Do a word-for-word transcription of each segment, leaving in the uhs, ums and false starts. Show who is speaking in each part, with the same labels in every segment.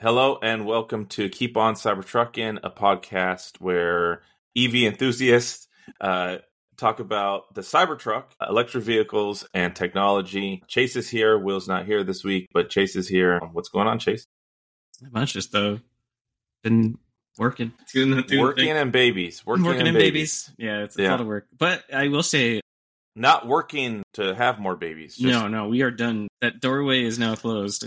Speaker 1: Hello and welcome to Keep On Cybertruckin', a podcast where E V enthusiasts uh, talk about the Cybertruck, electric vehicles, and technology. Chase is here. Will's not here this week, but Chase is here. What's going on, Chase?
Speaker 2: Not much, just uh, been working, doing, doing
Speaker 1: working and babies, working,
Speaker 2: working
Speaker 1: and,
Speaker 2: and
Speaker 1: babies.
Speaker 2: babies. Yeah, it's, it's
Speaker 1: Yeah.
Speaker 2: a lot of work. But I will say,
Speaker 1: Not working to have more babies. Just...
Speaker 2: no, no, we are done. That doorway is now closed.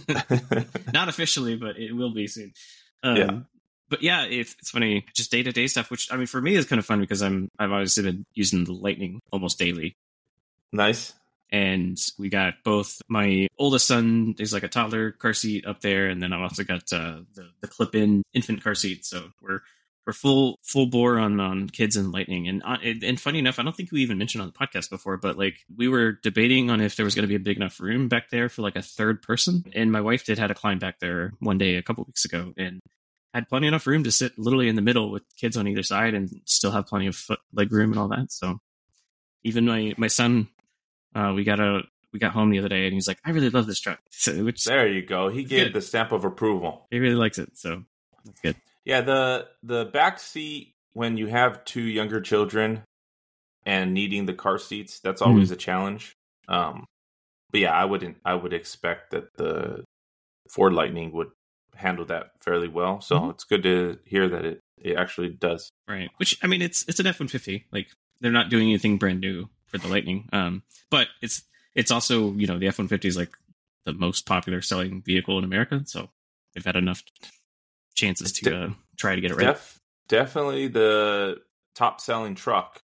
Speaker 2: Not officially, but it will be soon. Um,
Speaker 1: Yeah.
Speaker 2: But yeah, it's it's funny, just day to day stuff. Which I mean, for me, is kind of fun because I'm I've always been using the Lightning almost daily.
Speaker 1: Nice.
Speaker 2: And we got both my oldest son is like a toddler car seat up there, and then I've also got uh, the the clip in infant car seat. So we're we're full full bore on, on kids and Lightning. And uh, and funny enough, I don't think we even mentioned on the podcast before, but like we were debating on if there was going to be a big enough room back there for like a third person. And my wife did had to climb back there one day a couple weeks ago, and had plenty enough room to sit literally in the middle with kids on either side, and still have plenty of foot leg room and all that. So even my my son. Uh, we got a we got home the other day, and he's like, "I really love this truck." So, which
Speaker 1: There you go. He gave
Speaker 2: good.
Speaker 1: the stamp of approval.
Speaker 2: He really likes it, so that's good.
Speaker 1: Yeah, the the back seat when you have two younger children and needing the car seats, that's always mm-hmm. a challenge. Um, but yeah, I wouldn't. I would expect that the Ford Lightning would handle that fairly well. So mm-hmm. it's good to hear that it it actually does.
Speaker 2: Right. Which I mean, it's it's an F one fifty. Like they're not doing anything brand new for the Lightning, um, but it's it's also, you know, the F one fifty is like the most popular selling vehicle in America, so they've had enough chances to De- uh, try to get it right.
Speaker 1: Def- definitely the top selling truck.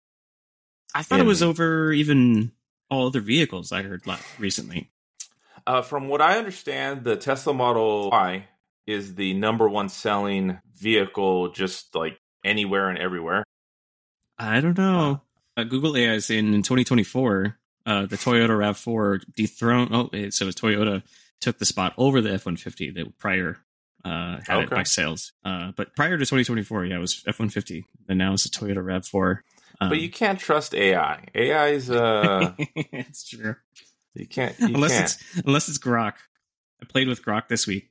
Speaker 2: I thought in- it was over even all other vehicles I heard recently.
Speaker 1: Uh, from what I understand, the Tesla Model Y is the number one selling vehicle, just like anywhere and everywhere.
Speaker 2: I don't know. Uh, Uh, Google A I is saying in twenty twenty-four, uh, the Toyota RAV four dethroned. Oh, so Toyota took the spot over the F one fifty that prior uh, had okay. it by sales. Uh, but prior to twenty twenty-four, yeah, it was F one fifty, and now it's a Toyota RAV four. Um,
Speaker 1: but you can't trust A I. A I is uh,
Speaker 2: it's true.
Speaker 1: You can't you
Speaker 2: unless
Speaker 1: can't.
Speaker 2: it's unless it's Grok. I played with Grok this week.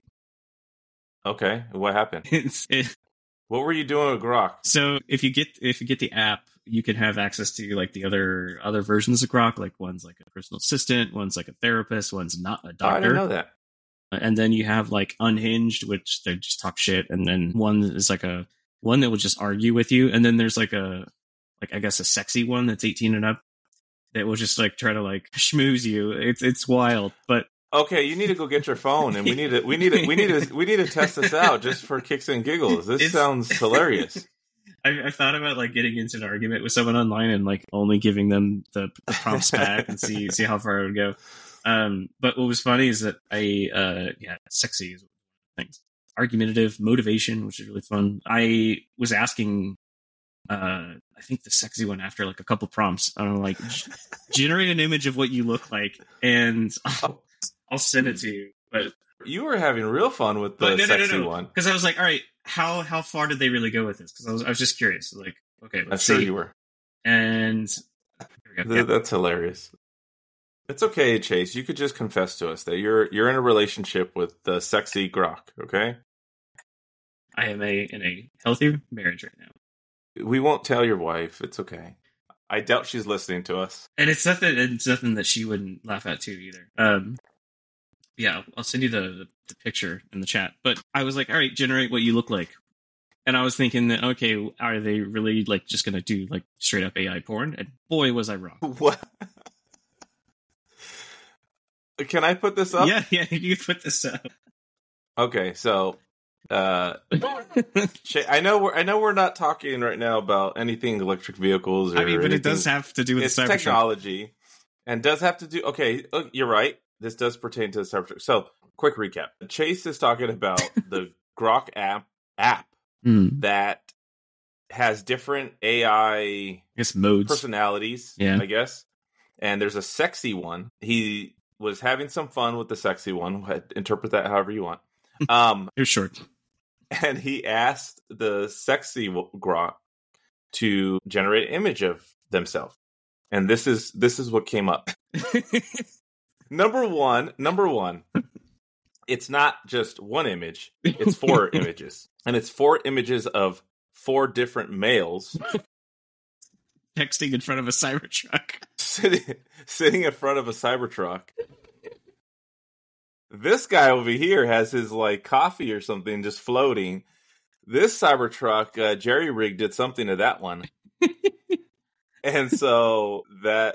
Speaker 1: Okay, what happened?
Speaker 2: It's, it,
Speaker 1: what were you doing with Grok?
Speaker 2: So if you get if you get the app, you can have access to like the other other versions of Grok. Like one's like a personal assistant, one's like a therapist, one's not a doctor.
Speaker 1: Oh, I didn't know that.
Speaker 2: And then you have like Unhinged, which they just talk shit, and then one is like a one that will just argue with you, and then there's like a like I guess a sexy one that's eighteen and up that will just like try to like schmooze you. It's it's wild, but.
Speaker 1: Okay, you need to go get your phone, and we need to we need to we need to we need to test this out just for kicks and giggles. This it's, sounds hilarious.
Speaker 2: I, I thought about like getting into an argument with someone online and like only giving them the, the prompts back and see see how far it would go. Um, but what was funny is that I uh, yeah, sexy is things argumentative motivation, which is really fun. I was asking. Uh, I think the sexy one after like a couple prompts. I don't know, like g- generate an image of what you look like, and. I'll, I'll send it to you. But
Speaker 1: you were having real fun with the
Speaker 2: no,
Speaker 1: sexy
Speaker 2: no, no, no.
Speaker 1: one.
Speaker 2: Because I was like, all right, how how far did they really go with this? Because I was I was just curious. Like, okay, let's
Speaker 1: I'm
Speaker 2: see.
Speaker 1: sure you were.
Speaker 2: And
Speaker 1: Th- yeah. That's hilarious. It's okay, Chase. You could just confess to us that you're you're in a relationship with the sexy Grok. Okay.
Speaker 2: I am a in a healthy marriage right now.
Speaker 1: We won't tell your wife. It's okay. I doubt she's listening to us.
Speaker 2: And it's nothing. It's nothing that she wouldn't laugh at too either. Um. Yeah, I'll send you the, the, the picture in the chat. But I was like, all right, generate what you look like. And I was thinking that, okay, are they really like just going to do like straight up A I porn? And boy, was I wrong.
Speaker 1: What? Can I put this up?
Speaker 2: Yeah, yeah, you can put this up.
Speaker 1: Okay, so uh, I know we're I know we're not talking right now about anything electric vehicles. Or
Speaker 2: I mean, but
Speaker 1: anything.
Speaker 2: it does have to do with
Speaker 1: it's
Speaker 2: the
Speaker 1: technology, and does have to do. Okay, you're right. This does pertain to the Cybertruck. So, quick recap. Chase is talking about the Grok app app
Speaker 2: mm.
Speaker 1: that has different A I
Speaker 2: I guess modes,
Speaker 1: personalities,
Speaker 2: yeah.
Speaker 1: I guess. And there's a sexy one. He was having some fun with the sexy one. Interpret that however you want. Um,
Speaker 2: it was short.
Speaker 1: And he asked the sexy Grok to generate an image of themselves. And this is this is what came up. Number one, number one, it's not just one image, it's four images. And it's four images of four different males
Speaker 2: texting in front of a Cybertruck.
Speaker 1: Sitting, sitting in front of a Cybertruck. This guy over here has his like coffee or something just floating. This Cybertruck, uh, Jerry Rig did something to that one. And so that,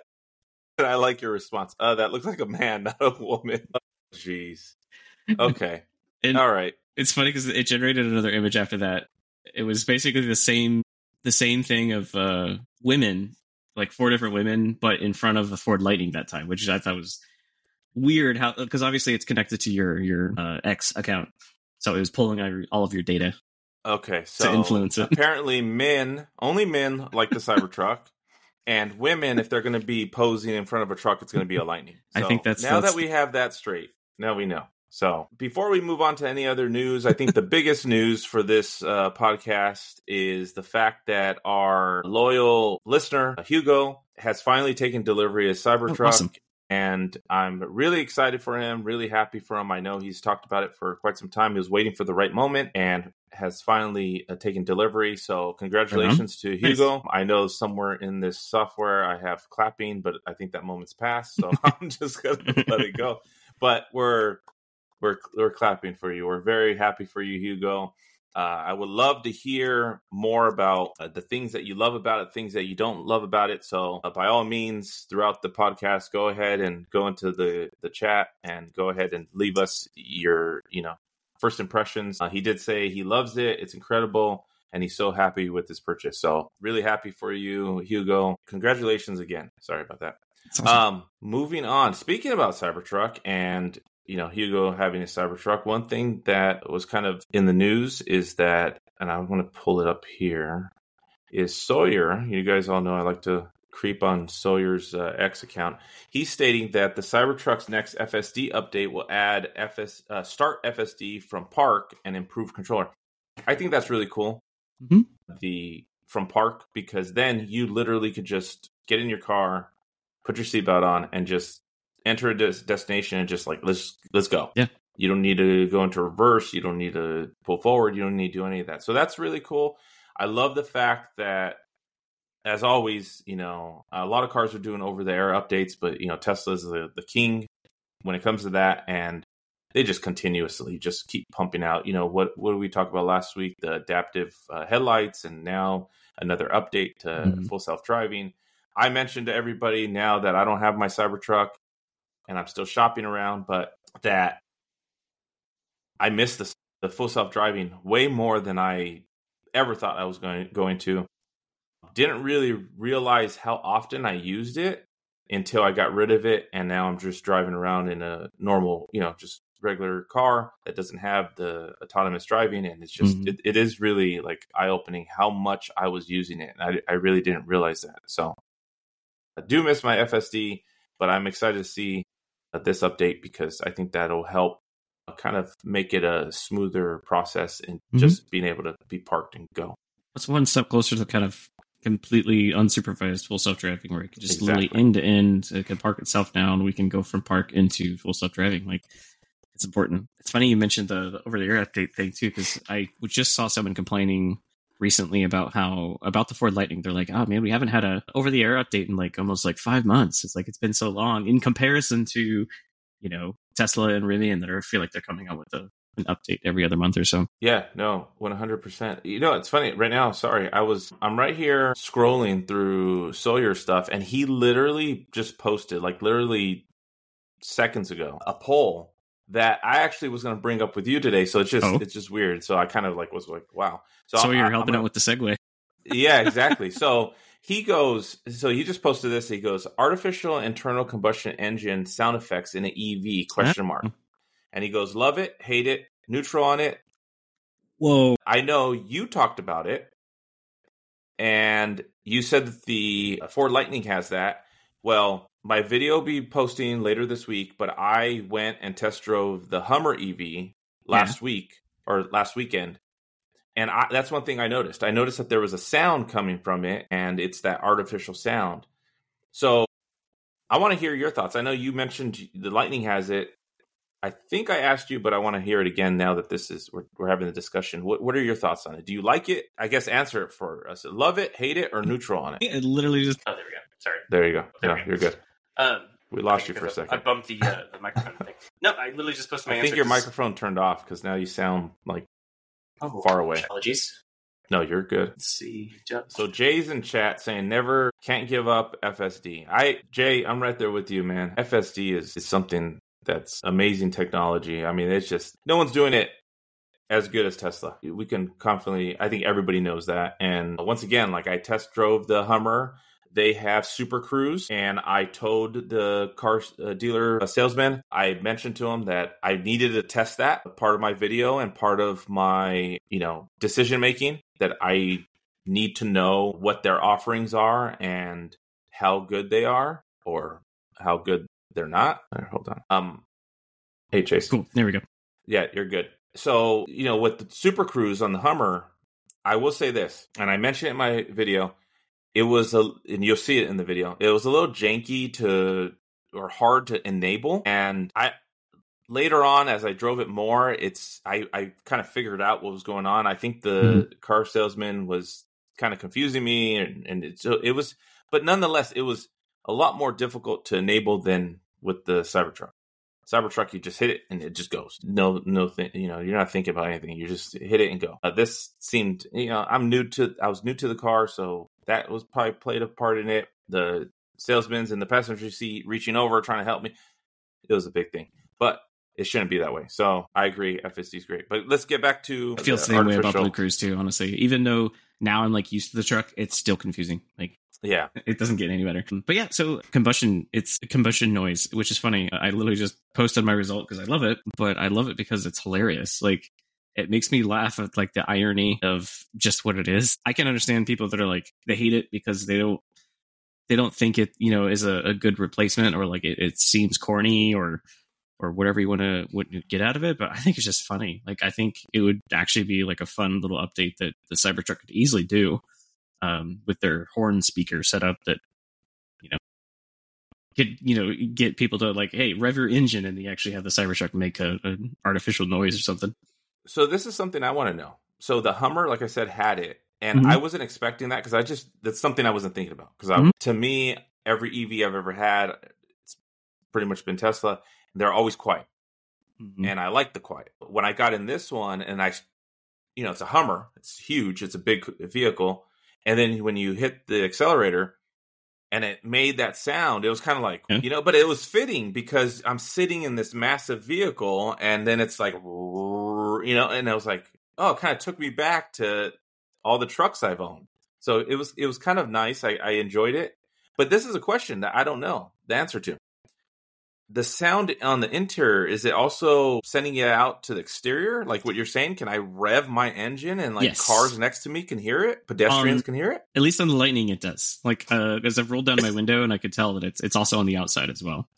Speaker 1: I like your response. Uh, that looks like a man, not a woman. Jeez. Okay.
Speaker 2: And
Speaker 1: all right.
Speaker 2: It's funny because it generated another image after that. It was basically the same, the same thing of uh, women, like four different women, but in front of a Ford Lightning that time, which I thought was weird. How, because obviously it's connected to your your uh, X account, so it was pulling all of your data.
Speaker 1: Okay, so
Speaker 2: to influence it.
Speaker 1: Apparently, men, only men like the Cybertruck. And women, if they're going to be posing in front of a truck, it's going to be a Lightning. So
Speaker 2: I think that's
Speaker 1: now
Speaker 2: that's...
Speaker 1: that we have that straight. Now we know. So before we move on to any other news, I think the biggest news for this uh, podcast is the fact that our loyal listener, Hugo, has finally taken delivery of Cybertruck.
Speaker 2: Oh, awesome.
Speaker 1: And I'm really excited for him, really happy for him. I know he's talked about it for quite some time. He was waiting for the right moment and has finally uh, taken delivery. So congratulations uh-huh. to Hugo. Nice. I know somewhere in this software I have clapping, but I think that moment's passed. So I'm just going to let it go. But we're, we're, we're clapping for you. We're very happy for you, Hugo. Uh, I would love to hear more about uh, the things that you love about it, things that you don't love about it. So uh, by all means, throughout the podcast, go ahead and go into the, the chat and go ahead and leave us your, you know, first impressions. Uh, he did say he loves it. It's incredible. And he's so happy with this purchase. So really happy for you, Hugo. Congratulations again. Sorry about that. Awesome. Um, moving on. Speaking about Cybertruck and you know, Hugo having a Cybertruck. One thing that was kind of in the news is that, and I want to pull it up here, is Sawyer. You guys all know I like to creep on Sawyer's uh, X account. He's stating that the Cybertruck's next F S D update will add F S, uh, start F S D from park and improve controller. I think that's really cool.
Speaker 2: Mm-hmm.
Speaker 1: The from park, because then you literally could just get in your car, put your seatbelt on, and just enter a des- destination and just like, let's let's go.
Speaker 2: Yeah.
Speaker 1: You don't need to go into reverse. You don't need to pull forward. You don't need to do any of that. So that's really cool. I love the fact that, as always, you know, a lot of cars are doing over-the-air updates, but, you know, Tesla's the, the king when it comes to that. And they just continuously just keep pumping out. You know, what, what did we talk about last week? The adaptive uh, headlights, and now another update to mm-hmm. full self-driving. I mentioned to everybody now that I don't have my Cybertruck, and I'm still shopping around, but that I miss the, the full self-driving way more than I ever thought I was going, going to. Didn't really realize how often I used it until I got rid of it, and now I'm just driving around in a normal, you know, just regular car that doesn't have the autonomous driving, and it's just, mm-hmm. it, it is really like eye-opening how much I was using it, and I, I really didn't realize that. So I do miss my F S D, but I'm excited to see this update because I think that'll help kind of make it a smoother process and mm-hmm. just being able to be parked and go.
Speaker 2: That's one step closer to kind of completely unsupervised full self-driving, where it can just
Speaker 1: exactly.
Speaker 2: literally end to end, it can park itself down. We can go from park into full self-driving. Like, it's important. It's funny you mentioned the, the over-the-air update thing too, because I just saw someone complaining recently about how about the Ford Lightning. They're like, oh man, we haven't had a over-the-air update in like almost like five months. It's like, it's been so long in comparison to, you know, Tesla and Rivian that are, feel like they're coming out with a, an update every other month or so.
Speaker 1: Yeah, no, one hundred percent. You know, it's funny right now. Sorry, I was, I'm right here scrolling through Sawyer stuff, and he literally just posted, like literally seconds ago, a poll that I actually was going to bring up with you today. So it's just, oh. it's just weird. So I kind of like was like, wow.
Speaker 2: So, so you're I, helping I'm, out with the segue.
Speaker 1: Yeah, exactly. So he goes, so he just posted this. He goes, artificial internal combustion engine sound effects in an E V question mark. And he goes, love it, hate it, neutral on it.
Speaker 2: Whoa.
Speaker 1: I know you talked about it, and you said that the Ford Lightning has that. Well, my video will be posting later this week, but I went and test drove the Hummer E V last yeah. week or last weekend. And I, that's one thing I noticed. I noticed that there was a sound coming from it, and it's that artificial sound. So I want to hear your thoughts. I know you mentioned the Lightning has it. I think I asked you, but I want to hear it again now that this is we're, we're having the discussion. What what are your thoughts on it? Do you like it? I guess answer it for us. Love it, hate it, or neutral on it?
Speaker 2: It literally just.
Speaker 3: Oh, there we go. Sorry.
Speaker 1: There you go.
Speaker 3: There
Speaker 1: No,
Speaker 3: we go.
Speaker 1: you're good.
Speaker 3: Um,
Speaker 1: We lost
Speaker 3: okay,
Speaker 1: you for a second.
Speaker 3: I bumped the uh, the microphone thing. No, I literally just posted my
Speaker 1: I
Speaker 3: answer.
Speaker 1: think your
Speaker 3: 'cause-
Speaker 1: microphone turned off because now you sound like
Speaker 3: oh,
Speaker 1: far away.
Speaker 3: Apologies.
Speaker 1: No, you're good.
Speaker 3: Let's see.
Speaker 1: So Jay's in chat saying never can't give up F S D. I Jay, I'm right there with you, man. F S D is, is something that's amazing technology. I mean, it's just no one's doing it as good as Tesla. We can confidently, I think everybody knows that. And once again, like I test drove the Hummer. They have Super Cruise, and I told the car uh, dealer uh, salesman, I mentioned to him that I needed to test that part of my video and part of my, you know, decision making, that I need to know what their offerings are and how good they are or how good they're not. Right, hold on. Um, hey, Chase.
Speaker 2: Cool. There we go.
Speaker 1: Yeah, you're good. So, you know, with the Super Cruise on the Hummer, I will say this, and I mentioned it in my video. It was a, and you'll see it in the video. It was a little janky to, or hard to enable. And I, later on, as I drove it more, it's, I, I kind of figured out what was going on. I think the mm-hmm. car salesman was kind of confusing me, and, and it, so it was, but nonetheless, it was a lot more difficult to enable than with the Cybertruck. Cybertruck, you just hit it and it just goes. No, no thing. You know, you're not thinking about anything. You just hit it and go. Uh, this seemed, you know, I'm new to. I was new to the car, so that was probably played a part in it. The salesman's in the passenger seat reaching over, trying to help me. It was a big thing, but it shouldn't be that way. So I agree. F S D is great, but let's get back to.
Speaker 2: I feel the same way about Blue Cruise too. Honestly, even though now I'm like used to the truck, it's still confusing. Like.
Speaker 1: Yeah,
Speaker 2: it doesn't get any better. But yeah, so combustion, it's a combustion noise, which is funny. I literally just posted my result because I love it, but I love it because it's hilarious. Like, it makes me laugh at like the irony of just what it is. I can understand people that are like, they hate it because they don't, they don't think it, you know, is a, a good replacement, or like it, it seems corny, or, or whatever you want to get out of it. But I think it's just funny. Like, I think it would actually be like a fun little update that the Cybertruck could easily do. Um, with their horn speaker set up that, you know, get you know get people to like, hey, rev your engine, and they actually have the Cybertruck make a, an artificial noise or something.
Speaker 1: So this is something I want to know. So the Hummer, like I said, had it, and mm-hmm. I wasn't expecting that because I just that's something I wasn't thinking about because mm-hmm. to me, every E V I've ever had, it's pretty much been Tesla. They're always quiet, mm-hmm. and I like the quiet. When I got in this one, and I, you know, it's a Hummer, it's huge, it's a big vehicle. And then when you hit the accelerator and it made that sound, it was kind of like, yeah. you know, but it was fitting because I'm sitting in this massive vehicle and then it's like, you know, and I was like, oh, it kind of took me back to all the trucks I've owned. So it was, it was kind of nice. I, I enjoyed it. But this is a question that I don't know the answer to. The sound on the interior, is it also sending it out to the exterior? Like what you're saying, can I rev my engine and like yes. cars next to me can hear it? Pedestrians um, can hear it?
Speaker 2: At least on the Lightning it does. Like, uh, as I've rolled down my window and I could tell that it's it's also on the outside as well.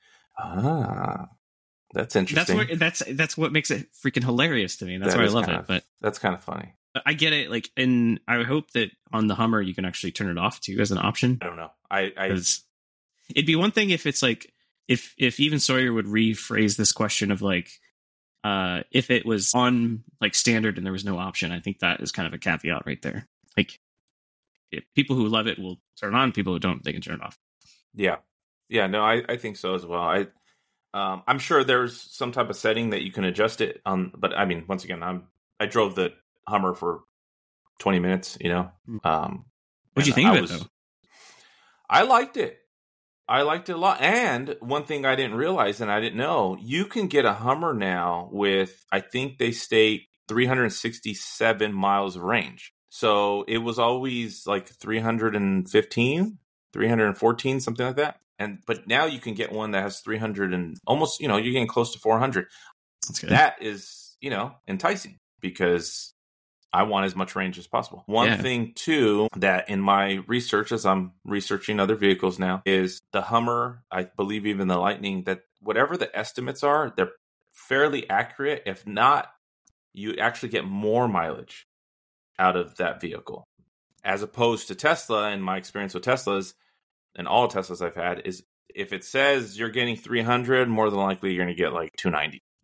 Speaker 1: Ah, that's interesting.
Speaker 2: That's what, that's, that's what makes it freaking hilarious to me. That's that why I love
Speaker 1: kind
Speaker 2: it.
Speaker 1: Of,
Speaker 2: but
Speaker 1: that's kind of funny.
Speaker 2: I get it. Like, and I hope that on the Hummer you can actually turn it off too as an option.
Speaker 1: I don't know. I, I
Speaker 2: it'd be one thing if it's like, If if even Sawyer would rephrase this question of like, uh, if it was on like standard and there was no option, I think that is kind of a caveat right there. Like, if people who love it will turn it on, people who don't, they can turn it off.
Speaker 1: Yeah, yeah, no, I, I think so as well. I um, I'm sure there's some type of setting that you can adjust it on, but I mean, once again, I'm I drove the Hummer for twenty minutes. You know, um,
Speaker 2: what'd you think
Speaker 1: I
Speaker 2: of
Speaker 1: was,
Speaker 2: it though?
Speaker 1: I liked it. I liked it a lot. And one thing I didn't realize and I didn't know, you can get a Hummer now with, I think they state three hundred sixty-seven miles of range. So it was always like three hundred fifteen, three hundred fourteen, something like that. And but now you can get one that has three hundred and almost, you know, you're getting close to four hundred.
Speaker 2: That's good.
Speaker 1: That is, you know, enticing because I want as much range as possible. One
Speaker 2: yeah.
Speaker 1: thing, too, that in my research, as I'm researching other vehicles now, is the Hummer, I believe even the Lightning, that whatever the estimates are, they're fairly accurate. If not, you actually get more mileage out of that vehicle. As opposed to Tesla, in my experience with Teslas, and all Teslas I've had, is if it says you're getting three hundred, more than likely you're going to get like two ninety.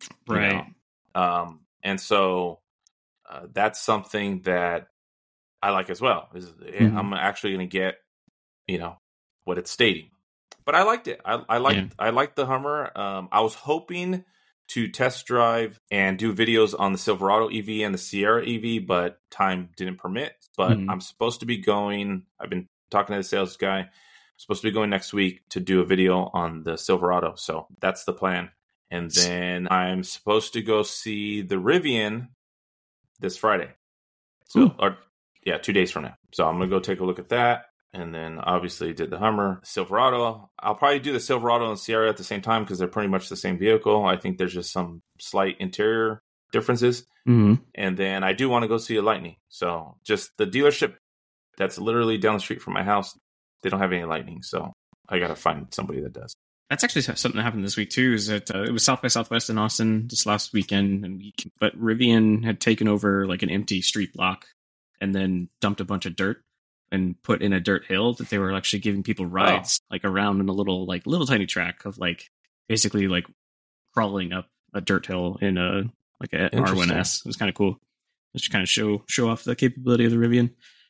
Speaker 1: you
Speaker 2: Right.
Speaker 1: know? Um, and so uh, that's something that I like as well. Is yeah,
Speaker 2: Mhm.
Speaker 1: I'm actually going to get, you know, what it's stating. But I liked it. I, I liked
Speaker 2: Yeah.
Speaker 1: I liked the Hummer. Um, I was hoping to test drive and do videos on the Silverado E V and the Sierra E V, but time didn't permit. But
Speaker 2: Mhm.
Speaker 1: I'm supposed to be going. I've been talking to the sales guy. I'm supposed to be going next week to do a video on the Silverado. So that's the plan. And then I'm supposed to go see the Rivian this Friday. So,
Speaker 2: Ooh.
Speaker 1: or yeah, two days from now. So I'm gonna go take a look at that. And then obviously did the Hummer, Silverado. I'll probably do the Silverado and Sierra at the same time because they're pretty much the same vehicle. I think there's just some slight interior differences.
Speaker 2: Mhm.
Speaker 1: And then I do want to go see a Lightning. So just the dealership that's literally down the street from my house, they don't have any Lightning. So I got to find somebody that does.
Speaker 2: That's actually something that happened this week too. Is that uh, it was South by Southwest in Austin this last weekend and week, but Rivian had taken over like an empty street block and then dumped a bunch of dirt and put in a dirt hill that they were actually giving people rides oh. like around in a little like little tiny track of like basically like crawling up a dirt hill in a like a R one S. It was kind of cool. Just kind of show show off the capability of the Rivian.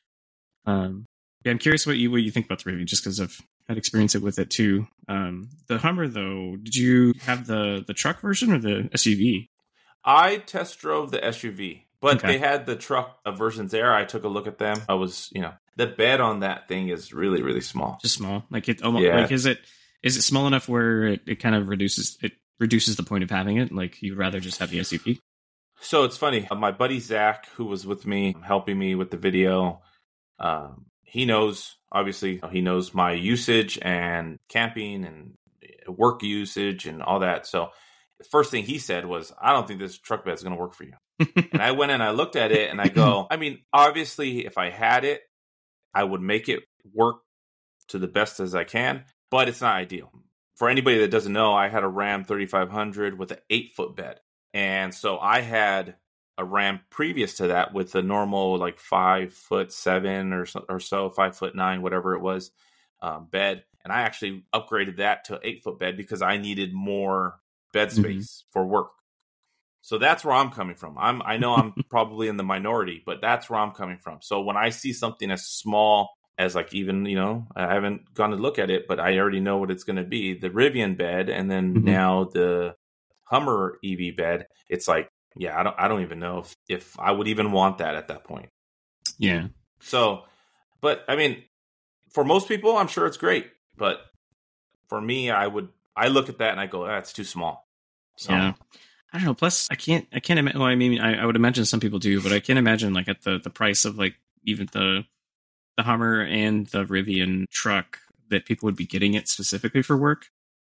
Speaker 2: Um, yeah, I'm curious what you what you think about the Rivian, just because I've had experience with it too. Um, the Hummer, though, did you have the the truck version or the S U V?
Speaker 1: I test drove the S U V, but
Speaker 2: Okay.
Speaker 1: they had the truck versions there. I took a look at them. I was, you know, the bed on that thing is really, really small.
Speaker 2: Just small, like it. Almost,
Speaker 1: yeah.
Speaker 2: Like, is it is it small enough where it, it kind of reduces it reduces the point of having it? Like, you'd rather just have the S U V?
Speaker 1: So it's funny. My buddy Zach, who was with me, helping me with the video, um, he knows. Obviously, he knows my usage and camping and work usage and all that. So the first thing he said was, I don't think this truck bed is going to work for you. And I went and I looked at it and I go, I mean, obviously, if I had it, I would make it work to the best as I can, but it's not ideal. For anybody that doesn't know, I had a Ram thirty-five hundred with an eight foot bed. And so I had a Ram previous to that with a normal like five foot seven or so, or so five foot nine, whatever it was, um, bed. And I actually upgraded that to an eight foot bed because I needed more bed space mm-hmm. for work. So that's where I'm coming from. I'm, I know I'm probably in the minority, but that's where I'm coming from. So when I see something as small as like even, you know, I haven't gone to look at it, but I already know what it's going to be. The Rivian bed and then mm-hmm. now the Hummer E V bed, it's like, yeah, I don't I don't even know if, if I would even want that at that point.
Speaker 2: Yeah.
Speaker 1: So, but I mean, for most people, I'm sure it's great. But for me, I would, I look at that and I go, that's ah, too small. So,
Speaker 2: yeah. I don't know. Plus, I can't, I can't imagine, well, I mean, I, I would imagine some people do, but I can't imagine like at the, the price of like even the, the Hummer and the Rivian truck that people would be getting it specifically for work.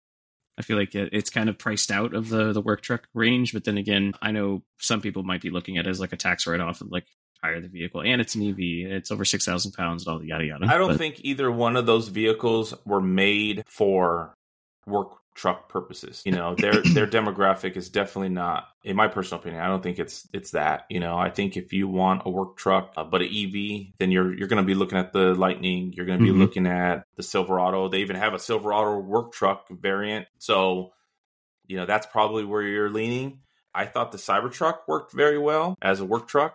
Speaker 2: I feel like it, it's kind of priced out of the, the work truck range. But then again, I know some people might be looking at it as like a tax write-off of like hire the vehicle. And it's an E V. It's over six thousand pounds and all the yada yada.
Speaker 1: I don't
Speaker 2: but,
Speaker 1: think either one of those vehicles were made for work truck purposes. You know, their their demographic is definitely not, in my personal opinion, I don't think it's it's that. You know, I think if you want a work truck uh, but an E V, then you're you're going to be looking at the Lightning. You're going to be mm-hmm. looking at the Silverado. They even have a Silverado work truck variant. So, you know, that's probably where you're leaning. I thought the Cybertruck worked very well as a work truck.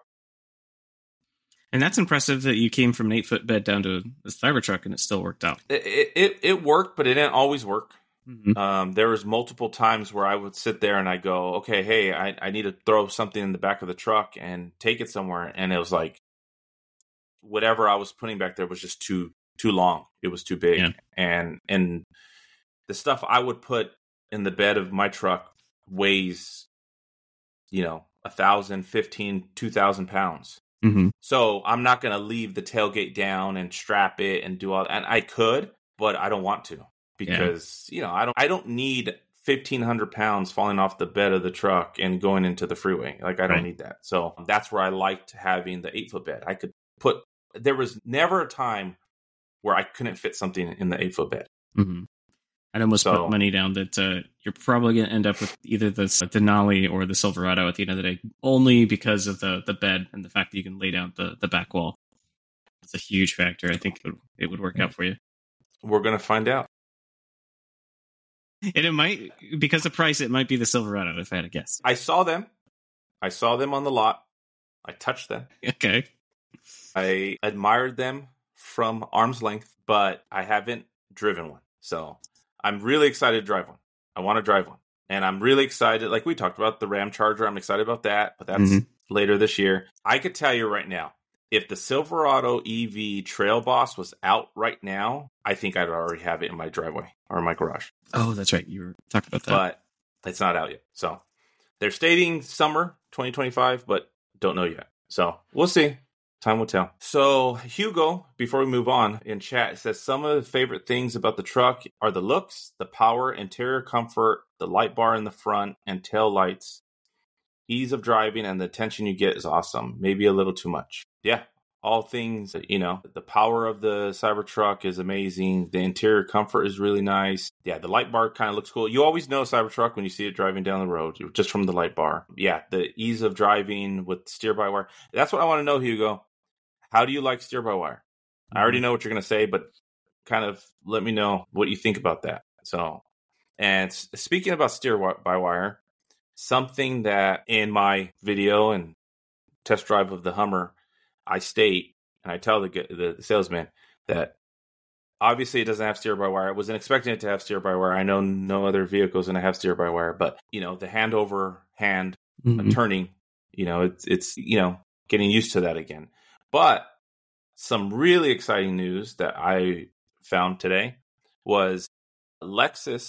Speaker 2: And that's impressive that you came from an eight foot bed down to a Cybertruck and it still worked out.
Speaker 1: It it, it worked, but it didn't always work. Mm-hmm. Um, there was multiple times where I would sit there and I go, okay, hey, I, I need to throw something in the back of the truck and take it somewhere. And it was like, whatever I was putting back there was just too, too long. It was too big. Yeah. And, and the stuff I would put in the bed of my truck weighs, you know, a thousand, fifteen, two thousand pounds.
Speaker 2: Mm-hmm.
Speaker 1: So I'm not going to leave the tailgate down and strap it and do all that. And I could, but I don't want to. Because, yeah. you know, I don't I don't need fifteen hundred pounds falling off the bed of the truck and going into the freeway. Like, I don't right. need that. So that's where I liked having the eight-foot bed. I could put – there was never a time where I couldn't fit something in the eight-foot bed.
Speaker 2: Mm-hmm. I'd almost so, put money down that uh, you're probably going to end up with either the Denali or the Silverado at the end of the day, only because of the, the bed and the fact that you can lay down the, the back wall. It's a huge factor. I think it would, it would work out for you.
Speaker 1: We're going to find out.
Speaker 2: And it might, because of price, it might be the Silverado, if I had to guess.
Speaker 1: I saw them. I saw them on the lot. I touched them.
Speaker 2: Okay.
Speaker 1: I admired them from arm's length, but I haven't driven one. So I'm really excited to drive one. I want to drive one. And I'm really excited. Like we talked about the Ram Charger. I'm excited about that, but that's mm-hmm. later this year. I could tell you right now, if the Silverado E V Trail Boss was out right now, I think I'd already have it in my driveway or in my garage.
Speaker 2: Oh, that's right. You were talking about that.
Speaker 1: But it's not out yet. So they're stating summer twenty twenty-five, but don't know yet. So we'll see. Time will tell. So Hugo, before we move on, in chat says some of the favorite things about the truck are the looks, the power, interior comfort, the light bar in the front, and tail lights. Ease of driving and the attention you get is awesome. Maybe a little too much. Yeah, all things, you know, the power of the Cybertruck is amazing. The interior comfort is really nice. Yeah, the light bar kind of looks cool. You always know Cybertruck when you see it driving down the road, just from the light bar. Yeah, the ease of driving with steer-by-wire. That's what I want to know, Hugo. How do you like steer-by-wire? Mm-hmm. I already know what you're going to say, but kind of let me know what you think about that. So, and speaking about steer-by-wire, something that in my video and test drive of the Hummer, I state, and I tell the, the salesman that obviously it doesn't have steer-by-wire. I wasn't expecting it to have steer-by-wire. I know no other vehicles going to have steer-by-wire, but, you know, the hand over hand mm-hmm. turning, you know, it's, it's, you know, getting used to that again. But some really exciting news that I found today was Lexus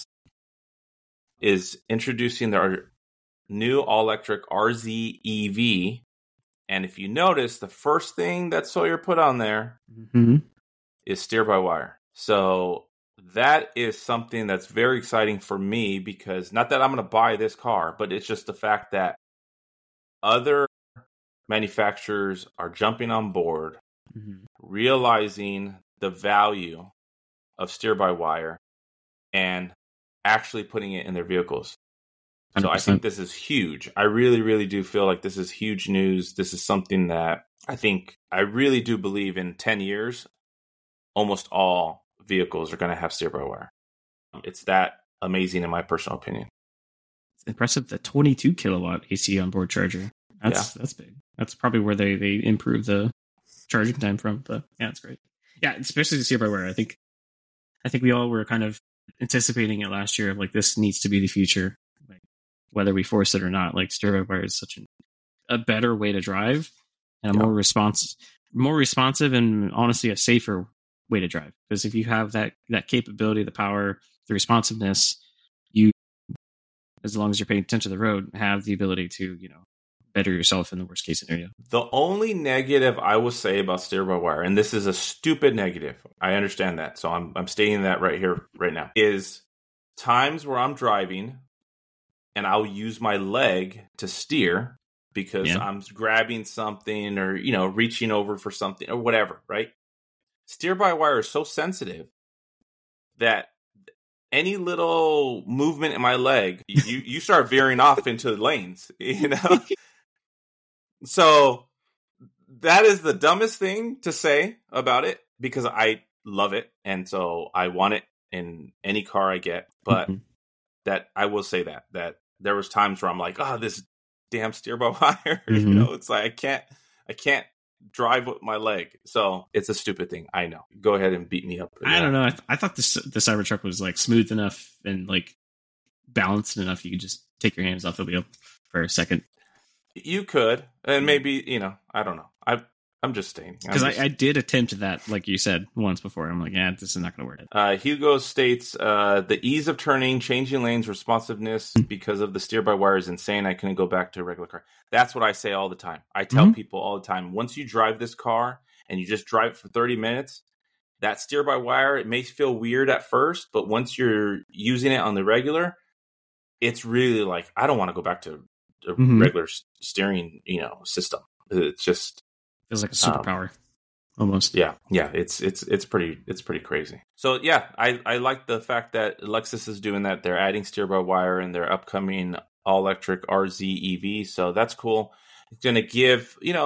Speaker 1: is introducing their new all-electric R Z E V. And if you notice, the first thing that Sawyer put on there mm-hmm. is steer-by-wire. So that is something that's very exciting for me because not that I'm going to buy this car, but it's just the fact that other manufacturers are jumping on board, mm-hmm. realizing the value of steer-by-wire and actually putting it in their vehicles. one hundred percent. So I think this is huge. I really, really do feel like this is huge news. This is something that I think I really do believe in ten years, almost all vehicles are going to have steer-by-wire. It's that amazing in my personal opinion.
Speaker 2: It's impressive, the twenty-two kilowatt A C onboard charger. That's yeah. that's big. That's probably where they, they improve the charging time from. But yeah, it's great. Yeah, especially the steer-by-wire. I think I think we all were kind of anticipating it last year of like this needs to be the future. Like whether we force it or not, like steer-by-wire is such an, a better way to drive and a yeah. more response more responsive and honestly a safer way to drive. Because if you have that that capability, the power, the responsiveness, you as long as you're paying attention to the road, have the ability to, you know, better yourself in the worst case scenario.
Speaker 1: The only negative I will say about steer-by-wire, and this is a stupid negative, I understand that, so I'm I'm stating that right here, right now, is times where I'm driving and I'll use my leg to steer because yeah. I'm grabbing something or, you know, reaching over for something or whatever, right? Steer-by-wire is so sensitive that any little movement in my leg, you, you start veering off into lanes, you know? So that is the dumbest thing to say about it because I love it. And so I want it in any car I get. But mm-hmm. that I will say that, that there was times where I'm like, oh, this damn steer-by-wire, mm-hmm. you know, it's like, I can't, I can't drive with my leg. So it's a stupid thing. I know. Go ahead and beat me up.
Speaker 2: I don't know. I, th- I thought this, the Cybertruck was like smooth enough and like balanced enough. You could just take your hands off the wheel for a second.
Speaker 1: You could, and maybe, you know, I don't know. I, I'm just saying.
Speaker 2: Because I, I did attempt that, like you said, once before. I'm like, yeah, this is not going to work.
Speaker 1: Uh, Hugo states, uh, the ease of turning, changing lanes, responsiveness because of the steer-by-wire is insane. I couldn't go back to a regular car. That's what I say all the time. I tell mm-hmm. people all the time, once you drive this car and you just drive it for thirty minutes, that steer-by-wire, it may feel weird at first, but once you're using it on the regular, it's really like, I don't want to go back to a mm-hmm. regular steering, you know, system. It's just
Speaker 2: feels like a superpower, um, almost.
Speaker 1: Yeah, yeah. It's it's it's pretty it's pretty crazy. So yeah, I I like the fact that Lexus is doing that. They're adding steer-by-wire in their upcoming all electric R Z E V. So that's cool. It's going to give, you know,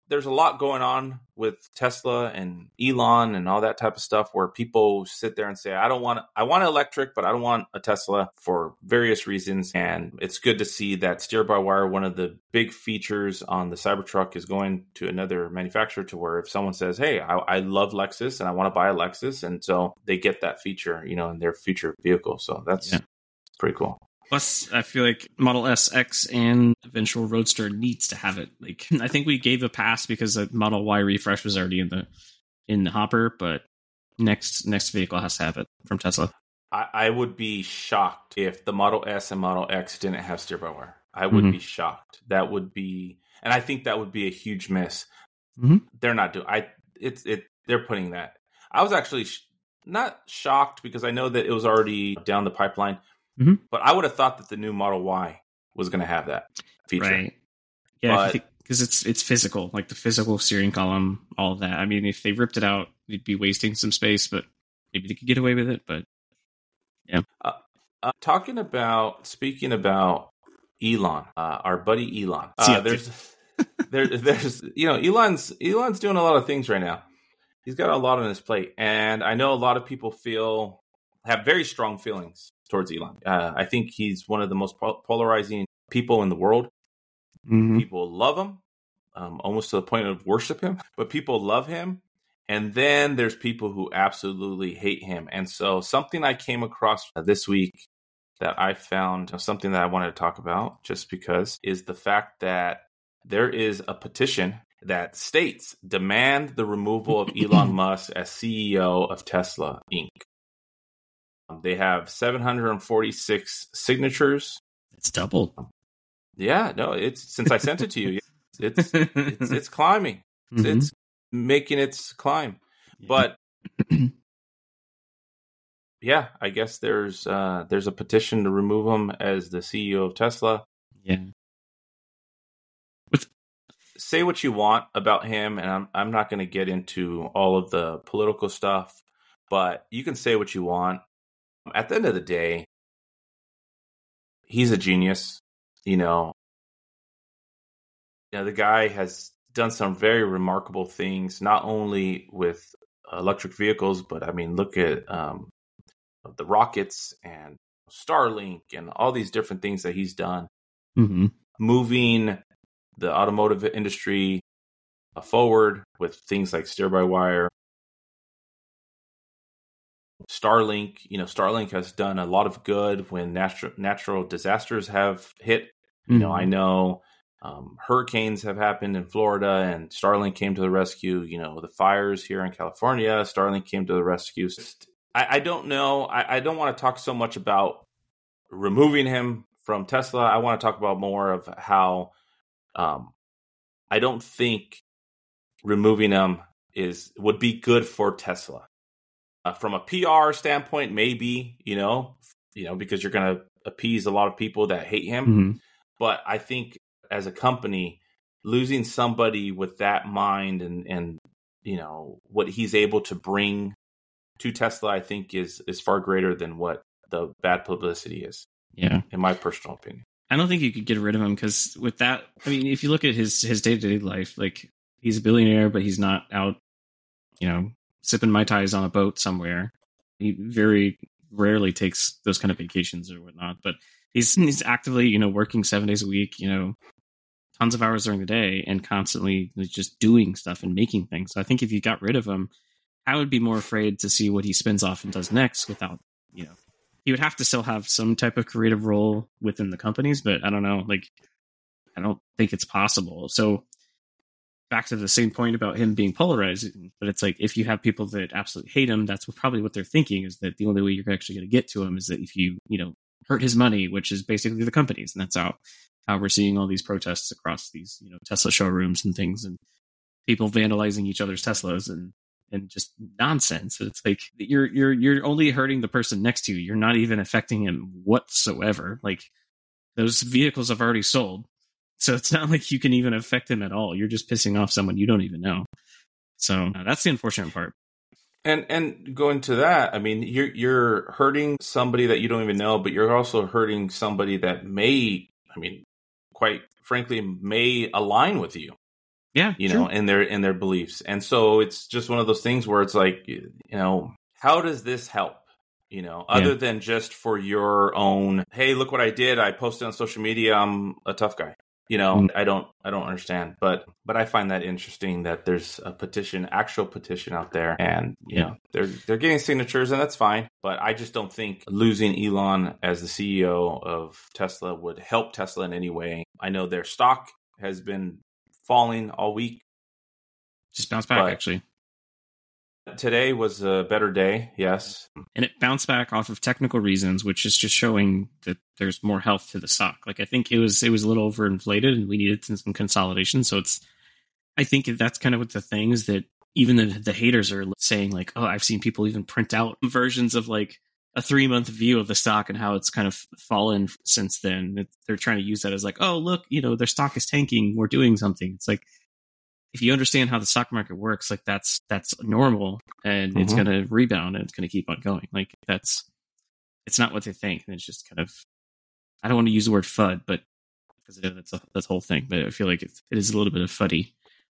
Speaker 1: there's a lot going on with Tesla and Elon and all that type of stuff where people sit there and say, I don't want, I want an electric, but I don't want a Tesla for various reasons. And it's good to see that steer-by-wire, one of the big features on the Cybertruck, is going to another manufacturer, to where if someone says, hey, I, I love Lexus and I want to buy a Lexus, and so they get that feature, you know, in their future vehicle. So that's yeah. pretty cool.
Speaker 2: Plus, I feel like Model S, X, and eventual Roadster needs to have it. Like, I think we gave a pass because the Model Y refresh was already in the in the hopper, but next next vehicle has to have it from Tesla.
Speaker 1: I, I would be shocked if the Model S and Model X didn't have steer-by-wire. I would mm-hmm. be shocked. That would be, and I think that would be a huge miss.
Speaker 2: Mm-hmm.
Speaker 1: They're not doing. I it's it. They're putting that. I was actually sh- not shocked because I know that it was already down the pipeline.
Speaker 2: Mm-hmm.
Speaker 1: But I would have thought that the new Model Y was going to have that feature.
Speaker 2: Right. Yeah, because it's it's physical, like the physical steering column, all of that. I mean, if they ripped it out, they'd be wasting some space, but maybe they could get away with it. But yeah.
Speaker 1: Uh, uh, talking about, speaking about Elon, uh, our buddy Elon. Uh, yeah, there's, there, there's, you know, Elon's Elon's doing a lot of things right now. He's got a lot on his plate, and I know a lot of people feel have very strong feelings towards Elon. Uh, I think he's one of the most pol- polarizing people in the world.
Speaker 2: Mm-hmm.
Speaker 1: People love him, um, almost to the point of worship him, but people love him. And then there's people who absolutely hate him. And so something I came across this week that I found, something that I wanted to talk about just because, is the fact that there is a petition that states, demand the removal of Elon Musk as C E O of Tesla, Incorporated. They have seven hundred forty-six signatures.
Speaker 2: It's doubled.
Speaker 1: Yeah, no, it's since I sent it to you, it's it's, it's climbing. It's, mm-hmm. it's making its climb. But yeah, I guess there's uh, there's a petition to remove him as the C E O of Tesla.
Speaker 2: Yeah.
Speaker 1: With- Say what you want about him, and I'm I'm not going to get into all of the political stuff, but you can say what you want. At the end of the day, he's a genius. You know, you know, the guy has done some very remarkable things, not only with electric vehicles, but I mean, look at um, the rockets and Starlink and all these different things that he's done,
Speaker 2: mm-hmm.
Speaker 1: moving the automotive industry forward with things like steer-by-wire. Starlink, you know, Starlink has done a lot of good when natural natural disasters have hit. Mm-hmm. You know, I know um, hurricanes have happened in Florida, and Starlink came to the rescue. You know, the fires here in California, Starlink came to the rescue. I, I don't know. I, I don't want to talk so much about removing him from Tesla. I want to talk about more of how um, I don't think removing him is would be good for Tesla. Uh, from a P R standpoint, maybe, you know, you know, because you're going to appease a lot of people that hate him.
Speaker 2: Mm-hmm.
Speaker 1: But I think as a company, losing somebody with that mind and, and, you know, what he's able to bring to Tesla, I think is, is far greater than what the bad publicity is.
Speaker 2: Yeah.
Speaker 1: In my personal opinion.
Speaker 2: I don't think you could get rid of him because with that, I mean, if you look at his, his day-to-day life, like he's a billionaire, but he's not out, you know, sipping Mai Tais on a boat somewhere. He very rarely takes those kind of vacations or whatnot, but he's he's actively, you know, working seven days a week, you know, tons of hours during the day and constantly just doing stuff and making things. So I think if you got rid of him, I would be more afraid to see what he spins off and does next without, you know, he would have to still have some type of creative role within the companies, but I don't know, like, I don't think it's possible. So back to the same point about him being polarizing, but it's like, if you have people that absolutely hate him, that's probably what they're thinking, is that the only way you're actually going to get to him is that if you, you know, hurt his money, which is basically the companies. And that's how, how we're seeing all these protests across these, you know, Tesla showrooms and things, and people vandalizing each other's Teslas and, and just nonsense. It's like, you're, you're, you're only hurting the person next to you. You're not even affecting him whatsoever. Like, those vehicles have already sold. So it's not like you can even affect him at all. You're just pissing off someone you don't even know. So uh, that's the unfortunate part.
Speaker 1: And and going to that, I mean, you're you're hurting somebody that you don't even know, but you're also hurting somebody that may, I mean, quite frankly, may align with you.
Speaker 2: Yeah,
Speaker 1: you
Speaker 2: true.
Speaker 1: know, in their in their beliefs. And so it's just one of those things where it's like, you know, how does this help? You know, other
Speaker 2: Yeah.
Speaker 1: than just for your own, hey, look what I did. I posted on social media. I'm a tough guy. You know,
Speaker 2: Mm.
Speaker 1: I don't I don't understand. But but I find that interesting that there's a petition, actual petition out there, and you
Speaker 2: Yeah.
Speaker 1: know, they're they're getting signatures, and that's fine. But I just don't think losing Elon as the C E O of Tesla would help Tesla in any way. I know their stock has been falling all week.
Speaker 2: Just bounce back,
Speaker 1: But-
Speaker 2: actually.
Speaker 1: Today was a better day, yes.
Speaker 2: And it bounced back off of technical reasons, which is just showing that there's more health to the stock. Like, I think it was it was a little overinflated, and we needed some, some consolidation. So it's, I think that's kind of what the thing is, that even the, the haters are saying, like, oh, I've seen people even print out versions of like a three month view of the stock and how it's kind of fallen since then. They're trying to use that as like, oh, look, you know, their stock is tanking. We're doing something. It's like, if you understand how the stock market works, like that's that's normal, and it's
Speaker 1: Mhm.
Speaker 2: going to rebound and it's going to keep on going. Like that's, it's not what they think. And it's just kind of, I don't want to use the word FUD, but because that's a, that's the whole thing. But I feel like it's, it is a little bit of fuddy.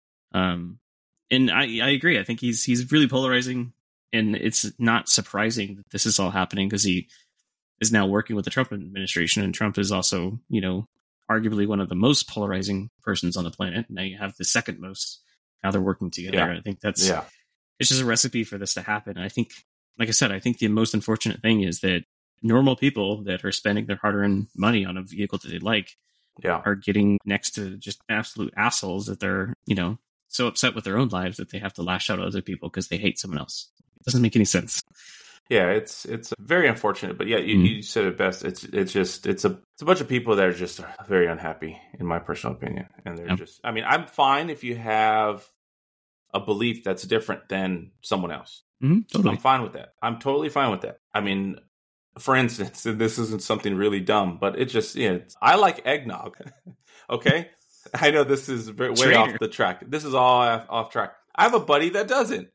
Speaker 2: Um, and I I agree. I think he's he's really polarizing, and it's not surprising that this is all happening because he is now working with the Trump administration, and Trump is also, you know, arguably one of the most polarizing persons on the planet. Now you have the second most. Now they're working together.
Speaker 1: Yeah.
Speaker 2: I think that's
Speaker 1: Yeah.
Speaker 2: it's just a recipe for this to happen. And I think, like I said, I think the most unfortunate thing is that normal people that are spending their hard-earned money on a vehicle that they like
Speaker 1: Yeah.
Speaker 2: are getting next to just absolute assholes that they're, you know, so upset with their own lives that they have to lash out at other people because they hate someone else. It doesn't make any sense.
Speaker 1: Yeah, it's it's very unfortunate, but yeah, you,
Speaker 2: Mhm.
Speaker 1: you said it best. It's it's just it's a it's a bunch of people that are just very unhappy, in my personal opinion, and they're
Speaker 2: Yep.
Speaker 1: just. I mean, I'm fine if you have a belief that's different than someone else.
Speaker 2: Mm-hmm, totally.
Speaker 1: I'm fine with that. I'm totally fine with that. I mean, for instance, and this isn't something really dumb, but it just, you know, it's- I like eggnog. Okay, I know this is very, way
Speaker 2: Traitor.
Speaker 1: off the track. This is all off, off track. I have a buddy that doesn't.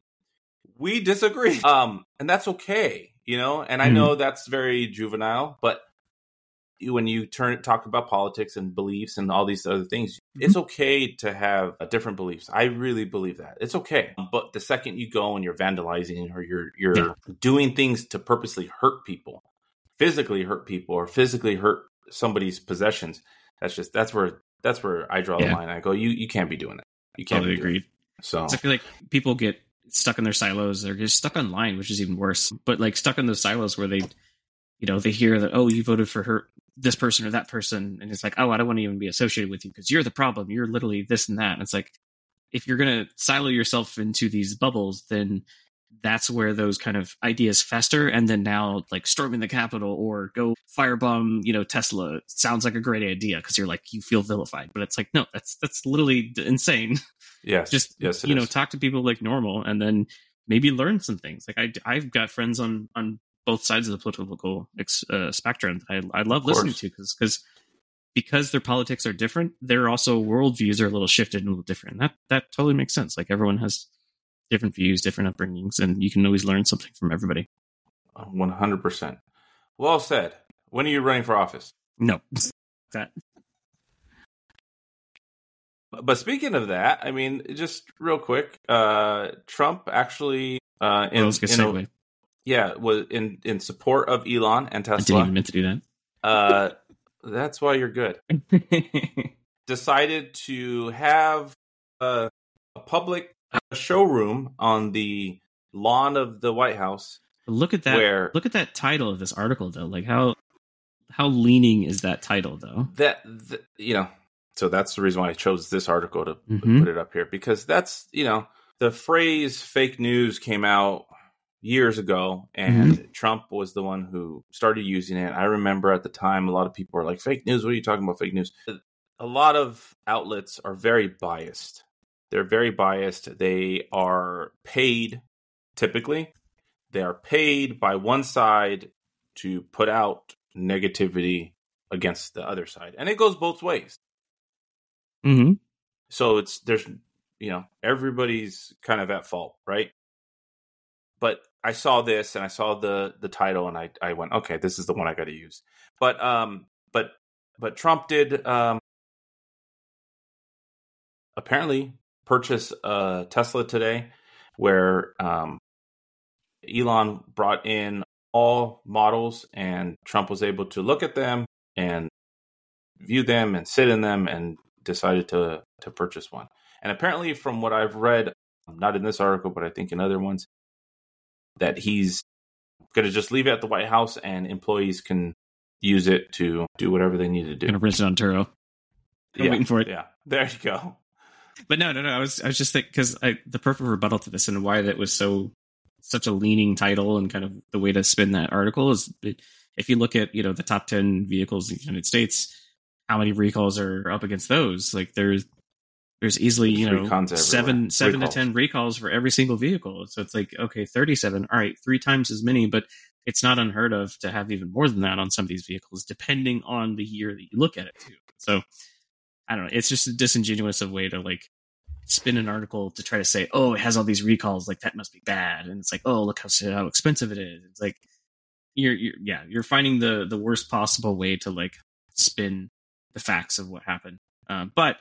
Speaker 1: We disagree, um, and that's okay, you know. And I
Speaker 2: Mhm.
Speaker 1: know that's very juvenile, but you- when you turn talk about politics and beliefs and all these other things,
Speaker 2: Mhm.
Speaker 1: it's okay to have uh, different beliefs. I really believe that it's okay. But the second you go and you're vandalizing or you're you're
Speaker 2: Yeah.
Speaker 1: doing things to purposely hurt people, physically hurt people, or physically hurt somebody's possessions, that's just that's where that's where I draw
Speaker 2: Yeah.
Speaker 1: the line. I go, you you can't be doing that. You can't
Speaker 2: Totally
Speaker 1: be doing
Speaker 2: agreed.
Speaker 1: it. So
Speaker 2: 'Cause I feel like people get stuck in their silos. They're just stuck online, which is even worse. But like stuck in those silos where they, you know, they hear that, oh, you voted for her, this person or that person, and it's like, oh, I don't want to even be associated with you because you're the problem. You're literally this and that. And it's like, if you're gonna silo yourself into these bubbles, then that's where those kind of ideas fester. And then now, like storming the Capitol or go firebomb, you know, Tesla sounds like a great idea because you're like, you feel vilified. But it's like, no, that's that's literally insane.
Speaker 1: yes,
Speaker 2: Just
Speaker 1: yes, it
Speaker 2: you know,
Speaker 1: is.
Speaker 2: talk to people like normal, and then maybe learn some things. Like I, I've got friends on on both sides of the political uh, spectrum that I, I love
Speaker 1: Of
Speaker 2: listening
Speaker 1: course.
Speaker 2: to because because because their politics are different. Their also worldviews are a little shifted and a little different. That that totally makes sense. Like everyone has different views, different upbringings, and you can always learn something from everybody.
Speaker 1: One hundred percent. Well said. When are you running for office?
Speaker 2: No, that
Speaker 1: But speaking of that, I mean, just real quick, uh, Trump actually, uh, in,
Speaker 2: I was gonna
Speaker 1: in a-
Speaker 2: segue.
Speaker 1: yeah, was in, in support of Elon and
Speaker 2: I didn't
Speaker 1: Tesla.
Speaker 2: even meant to do
Speaker 1: Uh, that's why you're good.
Speaker 2: that.
Speaker 1: Decided to have a, a public showroom on the lawn of the White House.
Speaker 2: Look at that!
Speaker 1: Where-
Speaker 2: Look at that title of this article, though. Like how how leaning is that title, though?
Speaker 1: That, th- you know, so that's the reason why I chose this article to
Speaker 2: Mhm.
Speaker 1: put it up here, because that's, you know, the phrase fake news came out years ago, and Trump was the one who started using it. I remember at the time, a lot of people were like, fake news, what are you talking about, fake news? A lot of outlets are very biased. They're very biased. They are paid, typically. They are paid by one side to put out negativity against the other side. And it goes both ways.
Speaker 2: Mm-hmm.
Speaker 1: So it's, there's, you know, everybody's kind of at fault, right? But I saw this and I saw the the title and I, I went, okay, this is the one I got to use. But um, but but Trump did um, apparently purchase a Tesla today, where um, Elon brought in all models, and Trump was able to look at them and view them and sit in them and decided to to purchase one. And apparently, from what I've read, not in this article, but I think in other ones, that he's going to just leave it at the White House and employees can use it to do whatever they need to do.
Speaker 2: Going to rinse it on Turo. I'm
Speaker 1: yeah,
Speaker 2: waiting for it.
Speaker 1: Yeah, there you go.
Speaker 2: But no, no, no. I was, I was just thinking, because the perfect rebuttal to this and why that was so such a leaning title and kind of the way to spin that article is, if you look at, you know, the top ten vehicles in the United States, how many recalls are up against those? Like there's there's easily, you know, seven seven recalls. to ten recalls for every single vehicle. So it's like, okay, thirty-seven. All right, three times as many, but it's not unheard of to have even more than that on some of these vehicles, depending on the year that you look at it too. So I don't know. It's just a disingenuous of way to like spin an article to try to say, oh, it has all these recalls, like that must be bad. And it's like, oh, look how, how expensive it is. It's like, you're, you're, yeah, you're finding the, the worst possible way to like spin the facts of what happened. Um, but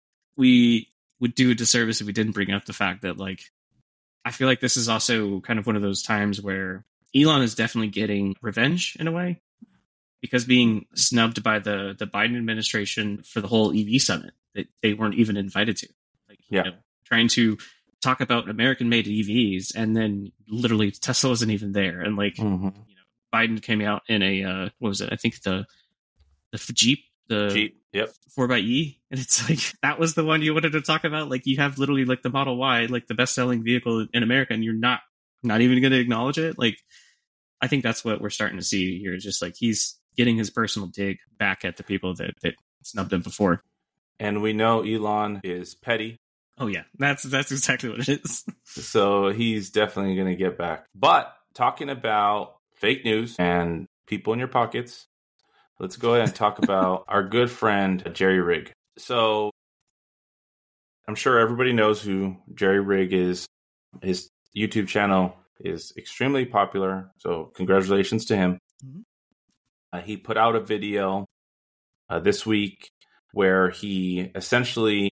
Speaker 2: we would do a disservice if we didn't bring up the fact that like, I feel like this is also kind of one of those times where Elon is definitely getting revenge in a way, because being snubbed by the, the Biden administration for the whole E V summit that they weren't even invited to. Like,
Speaker 1: yeah.
Speaker 2: you know, trying to talk about American-made E Vs, and then literally Tesla wasn't even there. And like, mm-hmm. you know, Biden came out in a uh, what was it? I think the the Jeep, the
Speaker 1: Jeep, yep,
Speaker 2: four by E, and it's like that was the one you wanted to talk about. Like, you have literally like the Model Y, like the best-selling vehicle in America, and you're not not even going to acknowledge it. Like, I think that's what we're starting to see here. Just like he's getting his personal dig back at the people that that snubbed him before.
Speaker 1: And we know Elon is petty.
Speaker 2: Oh yeah, that's that's exactly what it is.
Speaker 1: So he's definitely going to get back. But talking about fake news and people in your pockets, let's go ahead and talk about our good friend Jerry Rig. So I'm sure everybody knows who Jerry Rig is. His YouTube channel is extremely popular, so congratulations to him. Mm-hmm. Uh, he put out a video uh, this week where he essentially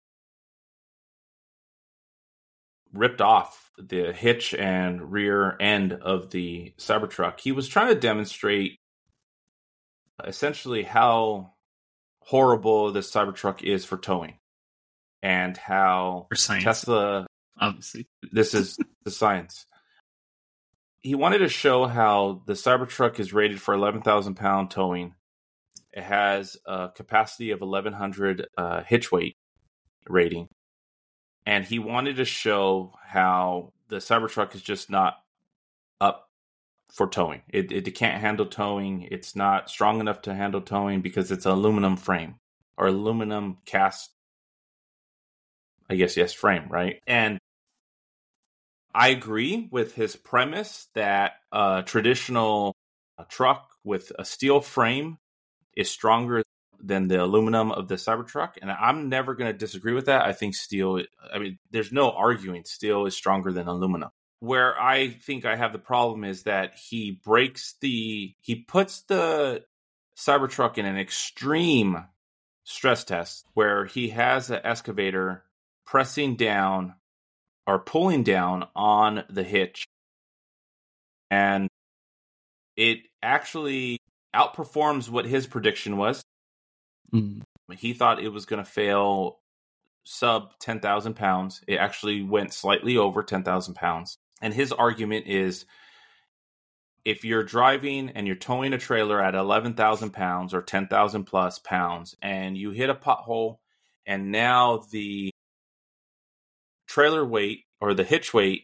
Speaker 1: ripped off the hitch and rear end of the Cybertruck. He was trying to demonstrate essentially how horrible this Cybertruck is for towing, and how
Speaker 2: for science.
Speaker 1: Tesla,
Speaker 2: obviously,
Speaker 1: this is the science. He wanted to show how the Cybertruck is rated for eleven thousand pound towing. It has a capacity of eleven hundred uh, hitch weight rating. And he wanted to show how the Cybertruck is just not up for towing. It, it, it can't handle towing. It's not strong enough to handle towing because it's an aluminum frame or aluminum cast, I guess, yes, frame, right? And I agree with his premise that a traditional truck with a steel frame is stronger than the aluminum of the Cybertruck. And I'm never going to disagree with that. I think steel, I mean, there's no arguing steel is stronger than aluminum. Where I think I have the problem is that he breaks the, he puts the Cybertruck in an extreme stress test where he has an excavator pressing down or pulling down on the hitch. And it actually outperforms what his prediction was. Mm. He thought it was going to fail sub ten thousand pounds. It actually went slightly over ten thousand pounds. And his argument is, if you're driving and you're towing a trailer at eleven thousand pounds or ten thousand plus pounds, and you hit a pothole, and now the trailer weight or the hitch weight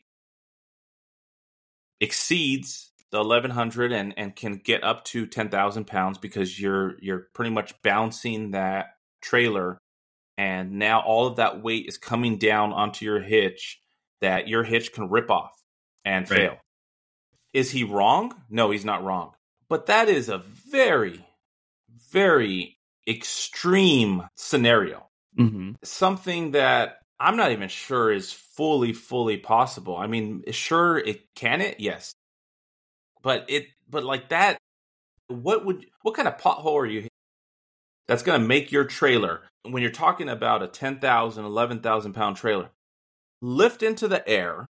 Speaker 1: exceeds the eleven hundred and, and can get up to ten thousand pounds because you're you're pretty much bouncing that trailer, and now all of that weight is coming down onto your hitch, that your hitch can rip off and right. fail. Is he wrong? No, he's not wrong. But that is a very, very extreme scenario. Mm-hmm. Something that I'm not even sure is fully, fully possible. I mean, sure, it can it? Yes. But it, but like that, what would, what kind of pothole are you hitting that's going to make your trailer, when you're talking about a ten thousand, eleven thousand pound trailer, lift into the air.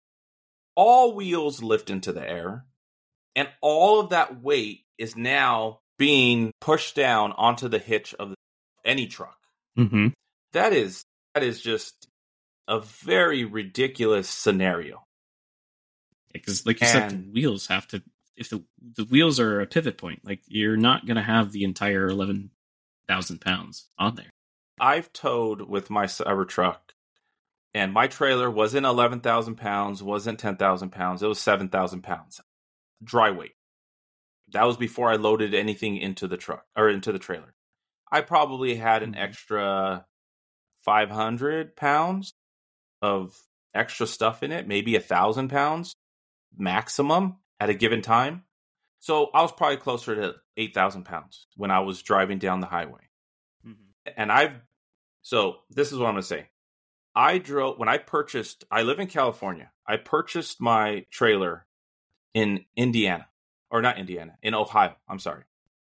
Speaker 1: All wheels lift into the air. And all of that weight is now being pushed down onto the hitch of any truck.
Speaker 2: Mm-hmm.
Speaker 1: That is that is just a very ridiculous scenario.
Speaker 2: Because, like you and, said, the wheels have to. If the the wheels are a pivot point, like you're not going to have the entire eleven thousand pounds on there.
Speaker 1: I've towed with my Cybertruck, and my trailer wasn't eleven thousand pounds, wasn't ten thousand pounds. It was seven thousand pounds, dry weight. That was before I loaded anything into the truck or into the trailer. I probably had an extra five hundred pounds of extra stuff in it, maybe a thousand pounds maximum at a given time. So I was probably closer to eight thousand pounds when I was driving down the highway. Mm-hmm. And I've, so this is what I'm going to say. I drove, when I purchased, I live in California. I purchased my trailer in Indiana, or not Indiana, in Ohio. I'm sorry.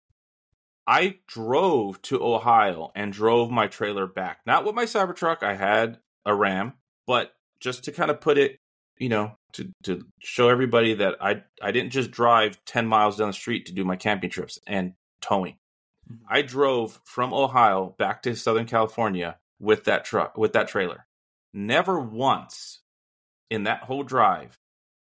Speaker 1: I drove to Ohio and drove my trailer back. Not with my Cybertruck. I had a Ram, but just to kind of put it, you know, to, to show everybody that I I didn't just drive ten miles down the street to do my camping trips and towing. Mm-hmm. I drove from Ohio back to Southern California with that truck, with that trailer. Never once in that whole drive,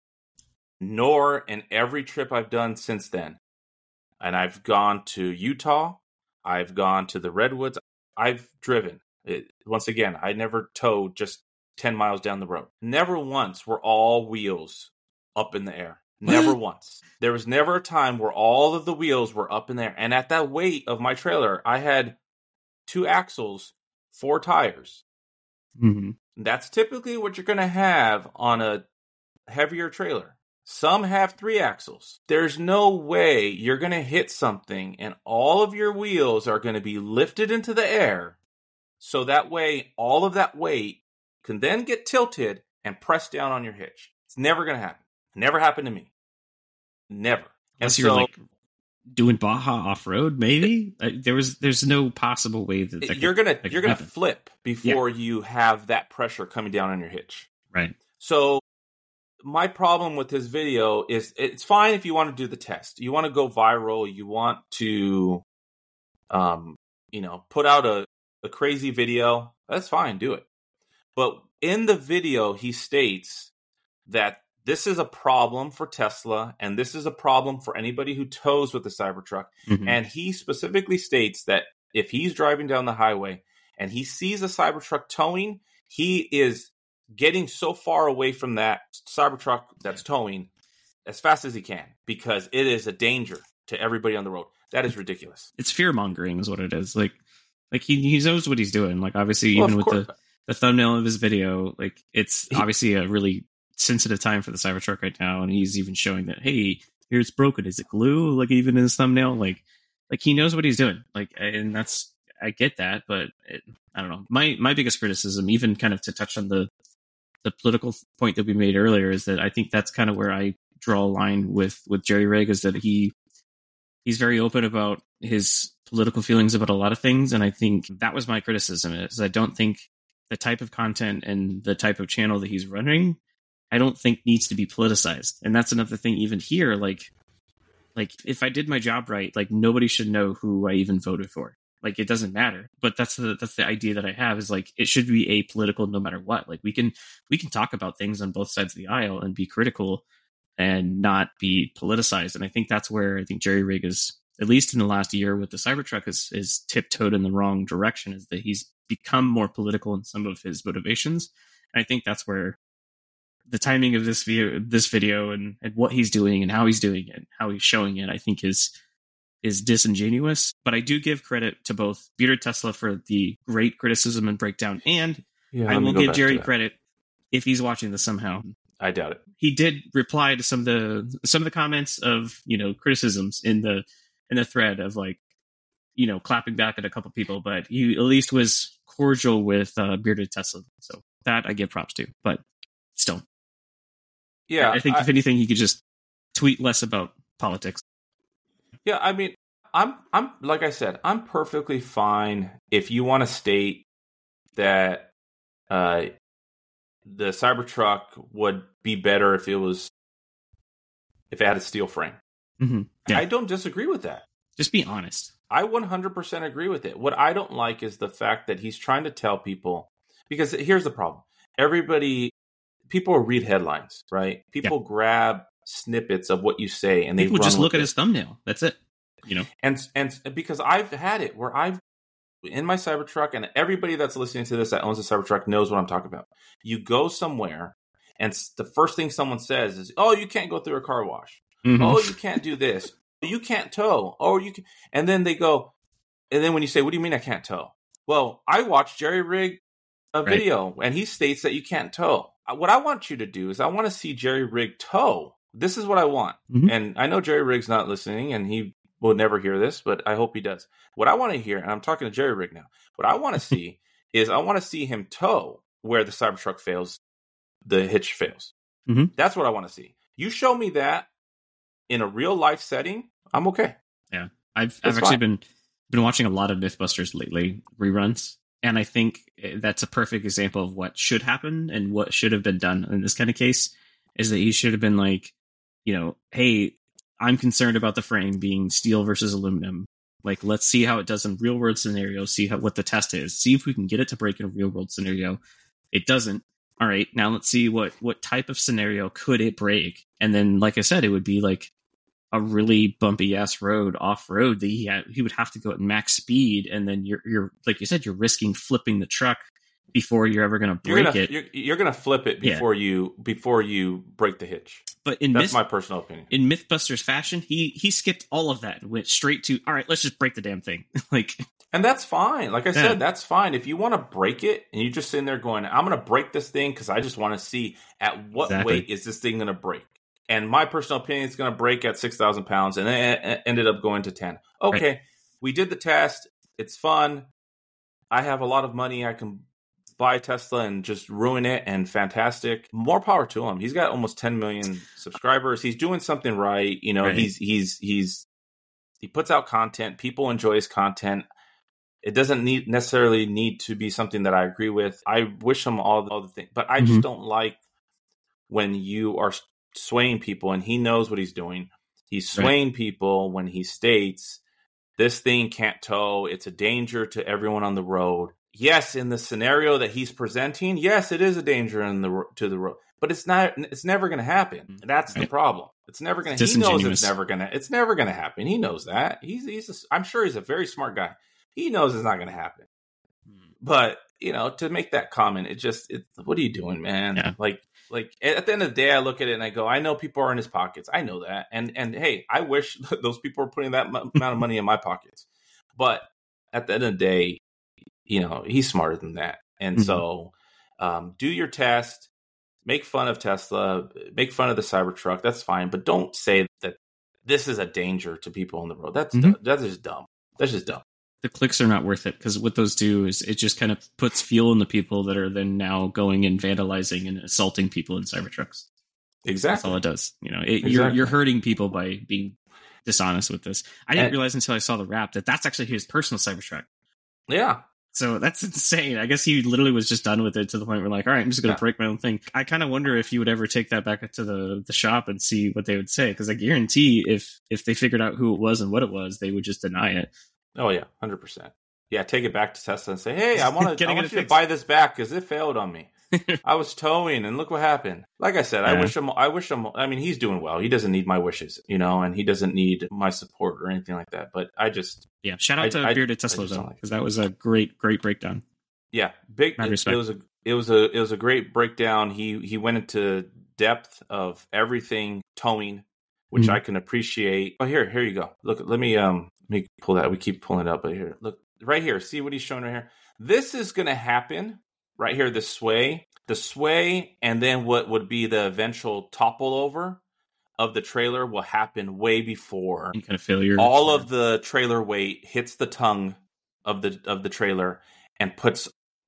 Speaker 1: nor in every trip I've done since then. And I've gone to Utah. I've gone to the Redwoods. I've driven. It, once again, I never towed just ten miles down the road. Never once were all wheels up in the air. Never once. There was never a time where all of the wheels were up in there. And at that weight of my trailer, I had two axles, four tires.
Speaker 2: Mm-hmm.
Speaker 1: That's typically what you're going to have on a heavier trailer. Some have three axles. There's no way you're going to hit something and all of your wheels are going to be lifted into the air. So that way, all of that weight can then get tilted and pressed down on your hitch. It's never going to happen. It never happened to me. Never.
Speaker 2: Unless
Speaker 1: and
Speaker 2: you're
Speaker 1: so,
Speaker 2: like doing Baja off road, maybe uh, there was. There's no possible way that, that
Speaker 1: you're
Speaker 2: could,
Speaker 1: gonna
Speaker 2: that
Speaker 1: you're gonna
Speaker 2: happen.
Speaker 1: flip before
Speaker 2: Yeah.
Speaker 1: you have that pressure coming down on your hitch.
Speaker 2: Right.
Speaker 1: So my problem with this video is it's fine if you want to do the test. You want to go viral. You want to, um, you know, put out a, a crazy video. That's fine. Do it. But in the video, he states that this is a problem for Tesla and this is a problem for anybody who tows with the Cybertruck.
Speaker 2: Mm-hmm.
Speaker 1: And he specifically states that if he's driving down the highway and he sees a Cybertruck towing, he is getting so far away from that Cybertruck that's towing as fast as he can because it is a danger to everybody on the road. That is ridiculous.
Speaker 2: It's fear mongering is what it is. Like, like he, he knows what he's doing. Like, obviously,
Speaker 1: Well,
Speaker 2: even with
Speaker 1: course.
Speaker 2: the, the thumbnail of his video, like it's
Speaker 1: He-
Speaker 2: obviously a really sensitive time for the Cybertruck right now. And he's even showing that, hey, here it's broken. Is it glue? Like even in his thumbnail, like, like he knows what he's doing. Like, and that's, I get that, but it, I don't know. My, my biggest criticism, even kind of to touch on the, the political point that we made earlier, is that I think that's kind of where I draw a line with, with Jerry Rig, is that he, he's very open about his political feelings about a lot of things. And I think that was my criticism, is I don't think the type of content and the type of channel that he's running, I don't think needs to be politicized. And that's another thing even here. Like, like if I did my job right, like nobody should know who I even voted for. Like it doesn't matter. But that's the that's the idea that I have, is like it should be apolitical no matter what. Like we can we can talk about things on both sides of the aisle and be critical and not be politicized. And I think that's where I think Jerry Rig is, at least in the last year with the Cybertruck, is is tiptoed in the wrong direction, is that he's become more political in some of his motivations. And I think that's where the timing of this video, this video and, and what he's doing and how he's doing it, and how he's showing it, I think is is disingenuous. But I do give credit to both Bearded Tesla for the great criticism and breakdown, and
Speaker 1: Yeah,
Speaker 2: I
Speaker 1: let me
Speaker 2: will
Speaker 1: go
Speaker 2: give
Speaker 1: back to
Speaker 2: Jerry
Speaker 1: that.
Speaker 2: credit if he's watching this somehow.
Speaker 1: I doubt it.
Speaker 2: He did reply to some of the some of the comments of, you know, criticisms in the in the thread of like, you know, clapping back at a couple people, but he at least was cordial with uh, Bearded Tesla. So that I give props to, but still.
Speaker 1: Yeah,
Speaker 2: I think
Speaker 1: I,
Speaker 2: if anything, he could just tweet less about politics.
Speaker 1: yeah. I mean, I'm, I'm like I said, I'm perfectly fine if you want to state that uh, the Cybertruck would be better if it was if it had a steel frame.
Speaker 2: Mm-hmm. Yeah.
Speaker 1: I don't disagree with that.
Speaker 2: Just be honest.
Speaker 1: I one hundred percent agree with it. What I don't like is the fact that he's trying to tell people, because here's the problem. Everybody, people read headlines, right? People yeah. grab snippets of what you say and
Speaker 2: people
Speaker 1: they
Speaker 2: just look
Speaker 1: it.
Speaker 2: at his thumbnail. That's it. You know,
Speaker 1: and and because I've had it where I've in my Cybertruck, and everybody that's listening to this that owns a Cybertruck knows what I'm talking about. You go somewhere, and the first thing someone says is, "Oh, you can't go through a car wash. Mm-hmm. Oh, you can't do this. You can't tow. Oh, you can." And then they go, and then when you say, "What do you mean I can't tow?" Well, I watched Jerry Rig a right. video, and he states that you can't tow. What I want you to do is I want to see Jerry Rig tow. This is what I want. Mm-hmm. And I know Jerry Rig's not listening, and he will never hear this, but I hope he does. What I want to hear, and I'm talking to Jerry Rig now, what I want to see is I want to see him tow where the Cybertruck fails, the hitch fails. Mm-hmm. That's what I want to see. You show me that in a real life setting, I'm okay.
Speaker 2: Yeah. I've I've actually fine. been been watching a lot of Mythbusters lately, reruns, and I think that's a perfect example of what should happen and what should have been done in this kind of case, is that he should have been like, you know, hey, I'm concerned about the frame being steel versus aluminum. Like, let's see how it does in real world scenarios, see how, what the test is, see if we can get it to break in a real world scenario. It doesn't. All right, now let's see what, what type of scenario could it break? And then, like I said, it would be like a really bumpy ass road, off road that he had, he would have to go at max speed. And then you're, you're, like you said, you're risking flipping the truck before you're ever going to break
Speaker 1: you're gonna,
Speaker 2: it.
Speaker 1: You're, you're going to flip it before yeah. you, before you break the hitch.
Speaker 2: But in
Speaker 1: that's
Speaker 2: Myth,
Speaker 1: my personal opinion.
Speaker 2: In Mythbusters fashion, he he skipped all of that and went straight to, all right, let's just break the damn thing. Like,
Speaker 1: and that's fine. Like I yeah. said, that's fine. If you want to break it and you're just sitting there going, I'm going to break this thing because I just want to see at what exactly. weight is this thing going to break. And my personal opinion is going to break at six thousand pounds, and then it ended up going to ten. Okay, right. We did the test. It's fun. I have a lot of money. I can buy Tesla and just ruin it, and fantastic. More power to him. He's got almost ten million subscribers. He's doing something right. You know, right. he's he's he's he puts out content. People enjoy his content. It doesn't need necessarily need to be something that I agree with. I wish him all the, all the things, but I mm-hmm. just don't like when you are swaying people, and he knows what he's doing. He's swaying right. people when he states this thing can't tow. It's a danger to everyone on the road. Yes, in the scenario that he's presenting, yes, it is a danger in the to the road, but it's not. It's never going to happen. That's right. the problem. It's never going to. He knows it's never going to. It's never going to happen. He knows that. He's. He's. A, I'm sure he's a very smart guy. He knows it's not going to happen. But you know, to make that comment, it just. It, what are you doing, man?
Speaker 2: Yeah.
Speaker 1: Like, like at the end of the day, I look at it and I go, I know people are in his pockets. I know that, and and hey, I wish those people were putting that m- amount of money in my pockets. But at the end of the day, you know, he's smarter than that. And mm-hmm. so um, do your test, make fun of Tesla, make fun of the Cybertruck. That's fine. But don't say that this is a danger to people on the road. That's mm-hmm. that's just dumb. That's just dumb.
Speaker 2: The clicks are not worth it, because what those do is it just kind of puts fuel in the people that are then now going and vandalizing and assaulting people in Cybertrucks.
Speaker 1: Exactly.
Speaker 2: That's all it does. You know, it,
Speaker 1: exactly.
Speaker 2: you're you're hurting people by being dishonest with this. I didn't
Speaker 1: and,
Speaker 2: realize until I saw the wrap that that's actually his personal Cybertruck.
Speaker 1: Yeah.
Speaker 2: So that's insane. I guess he literally was just done with it to the point where, like, all right, I'm just going to yeah. break my own thing. I kind of wonder if you would ever take that back to the, the shop and see what they would say. Because I guarantee if if they figured out who it was and what it was, they would just deny it.
Speaker 1: Oh, yeah, one hundred percent. Yeah, take it back to Tesla and say, hey, I want to I want you to buy this back because it failed on me. I was towing and look what happened. Like I said, yeah. I wish him, I wish him, I mean, he's doing well. He doesn't need my wishes, you know, and he doesn't need my support or anything like that. But I just.
Speaker 2: Yeah, shout out I, to I, Bearded Tesla, though, because that was a great, great breakdown.
Speaker 1: Yeah, big. It, it was a it was a it was a great breakdown. He he went into depth of everything towing, which mm-hmm. I can appreciate. Oh, here here you go. Look, let me um let me pull that. We keep pulling it up, but here, look right here. See what he's showing right here. This is going to happen right here. The sway, the sway, and then what would be the eventual topple over of the trailer will happen way before
Speaker 2: any kind of failure.
Speaker 1: All of the trailer weight hits the tongue of the of the trailer and puts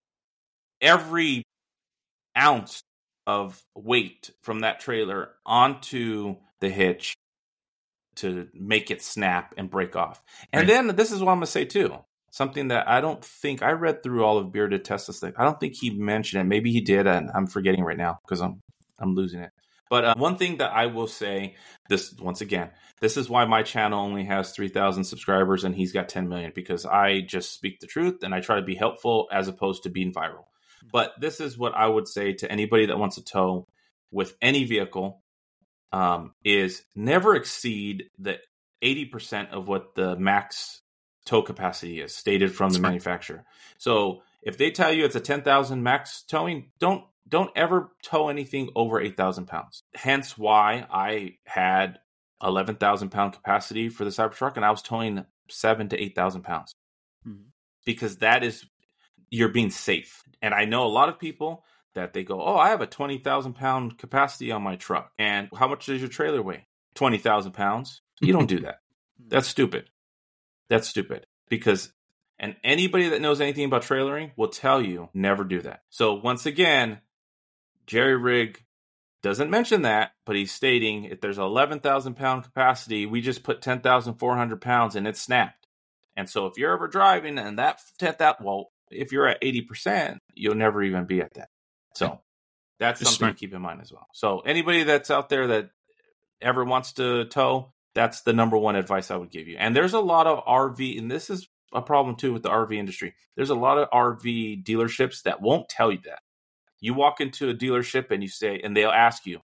Speaker 1: every ounce of weight from that trailer onto the hitch to make it snap and break off. And right. then this is what I'm going to say too. something that I don't think I read through all of Bearded Tesla's thing. I don't think he mentioned it. Maybe he did, and I'm forgetting right now because I'm I'm losing it. But uh, one thing that I will say, this once again, this is why my channel only has three thousand subscribers and he's got ten million, because I just speak the truth and I try to be helpful as opposed to being viral. But this is what I would say to anybody that wants to tow with any vehicle, um, is never exceed the eighty percent of what the max tow capacity is stated from the
Speaker 2: Smart.
Speaker 1: manufacturer. So if they tell you it's a ten thousand max towing, don't don't ever tow anything over eight thousand pounds. Hence why I had eleven thousand pound capacity for the Cybertruck, and I was towing seven to eight thousand pounds, mm-hmm. because that is, you're being safe. And I know a lot of people that they go, oh, I have a twenty thousand pound capacity on my truck. And how much does your trailer weigh? twenty thousand pounds. You don't do that. That's stupid. That's stupid. Because, and anybody that knows anything about trailering will tell you never do that. So once again, Jerry Rig doesn't mention that, but he's stating if there's an eleven thousand pound capacity, we just put ten thousand four hundred pounds and it snapped. And so if you're ever driving and that, that well, if you're at eighty percent, you'll never even be at that. So that's something smart. to keep in mind as well. So anybody that's out there that ever wants to tow, that's the number one advice I would give you. And there's a lot of R V, and this is a problem too with the R V industry. There's a lot of R V dealerships that won't tell you that. You walk into a dealership and you say, and they'll ask you,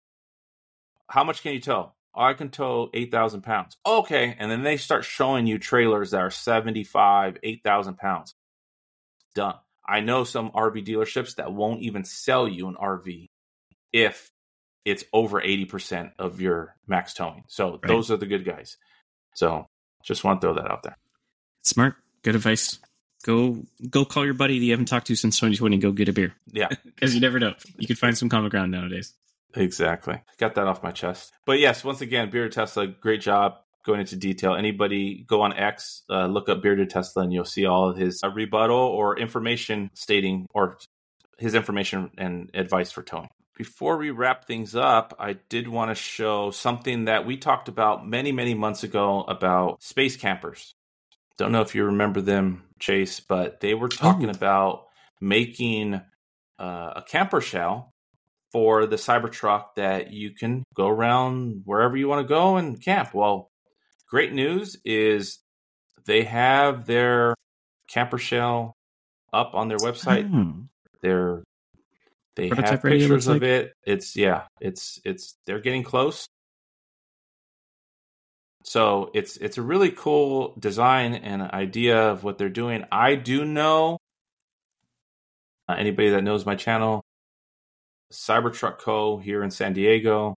Speaker 1: how much can you tow? Oh, I can tow eight thousand pounds. Okay. And then they start showing you trailers that are seventy-five, eight thousand pounds. Done. I know some R V dealerships that won't even sell you an R V if it's over eighty percent of your max towing. So right. Those are the good guys. So just want to throw that out there.
Speaker 2: Smart. Good advice. Go go call your buddy that you haven't talked to since twenty twenty and go get a beer.
Speaker 1: Yeah.
Speaker 2: Because you never know. You could find some common ground nowadays.
Speaker 1: Exactly. Got that off my chest. But yes, once again, Bearded Tesla, great job going into detail. Anybody go on X, uh, look up Bearded Tesla, and you'll see all of his uh, rebuttal or information stating, or his information and advice for towing. Before we wrap things up, I did want to show something that we talked about many, many months ago about space campers. Don't know if you remember them, Chase, but they were talking oh. about making uh, a camper shell for the Cybertruck that you can go around wherever you want to go and camp. Well, great news is they have their camper shell up on their website. Oh. They're they Prototype have pictures of like? it. It's yeah, it's it's they're getting close. So it's it's a really cool design and idea of what they're doing. I do know uh, anybody that knows my channel, Cybertruck Co. here in San Diego,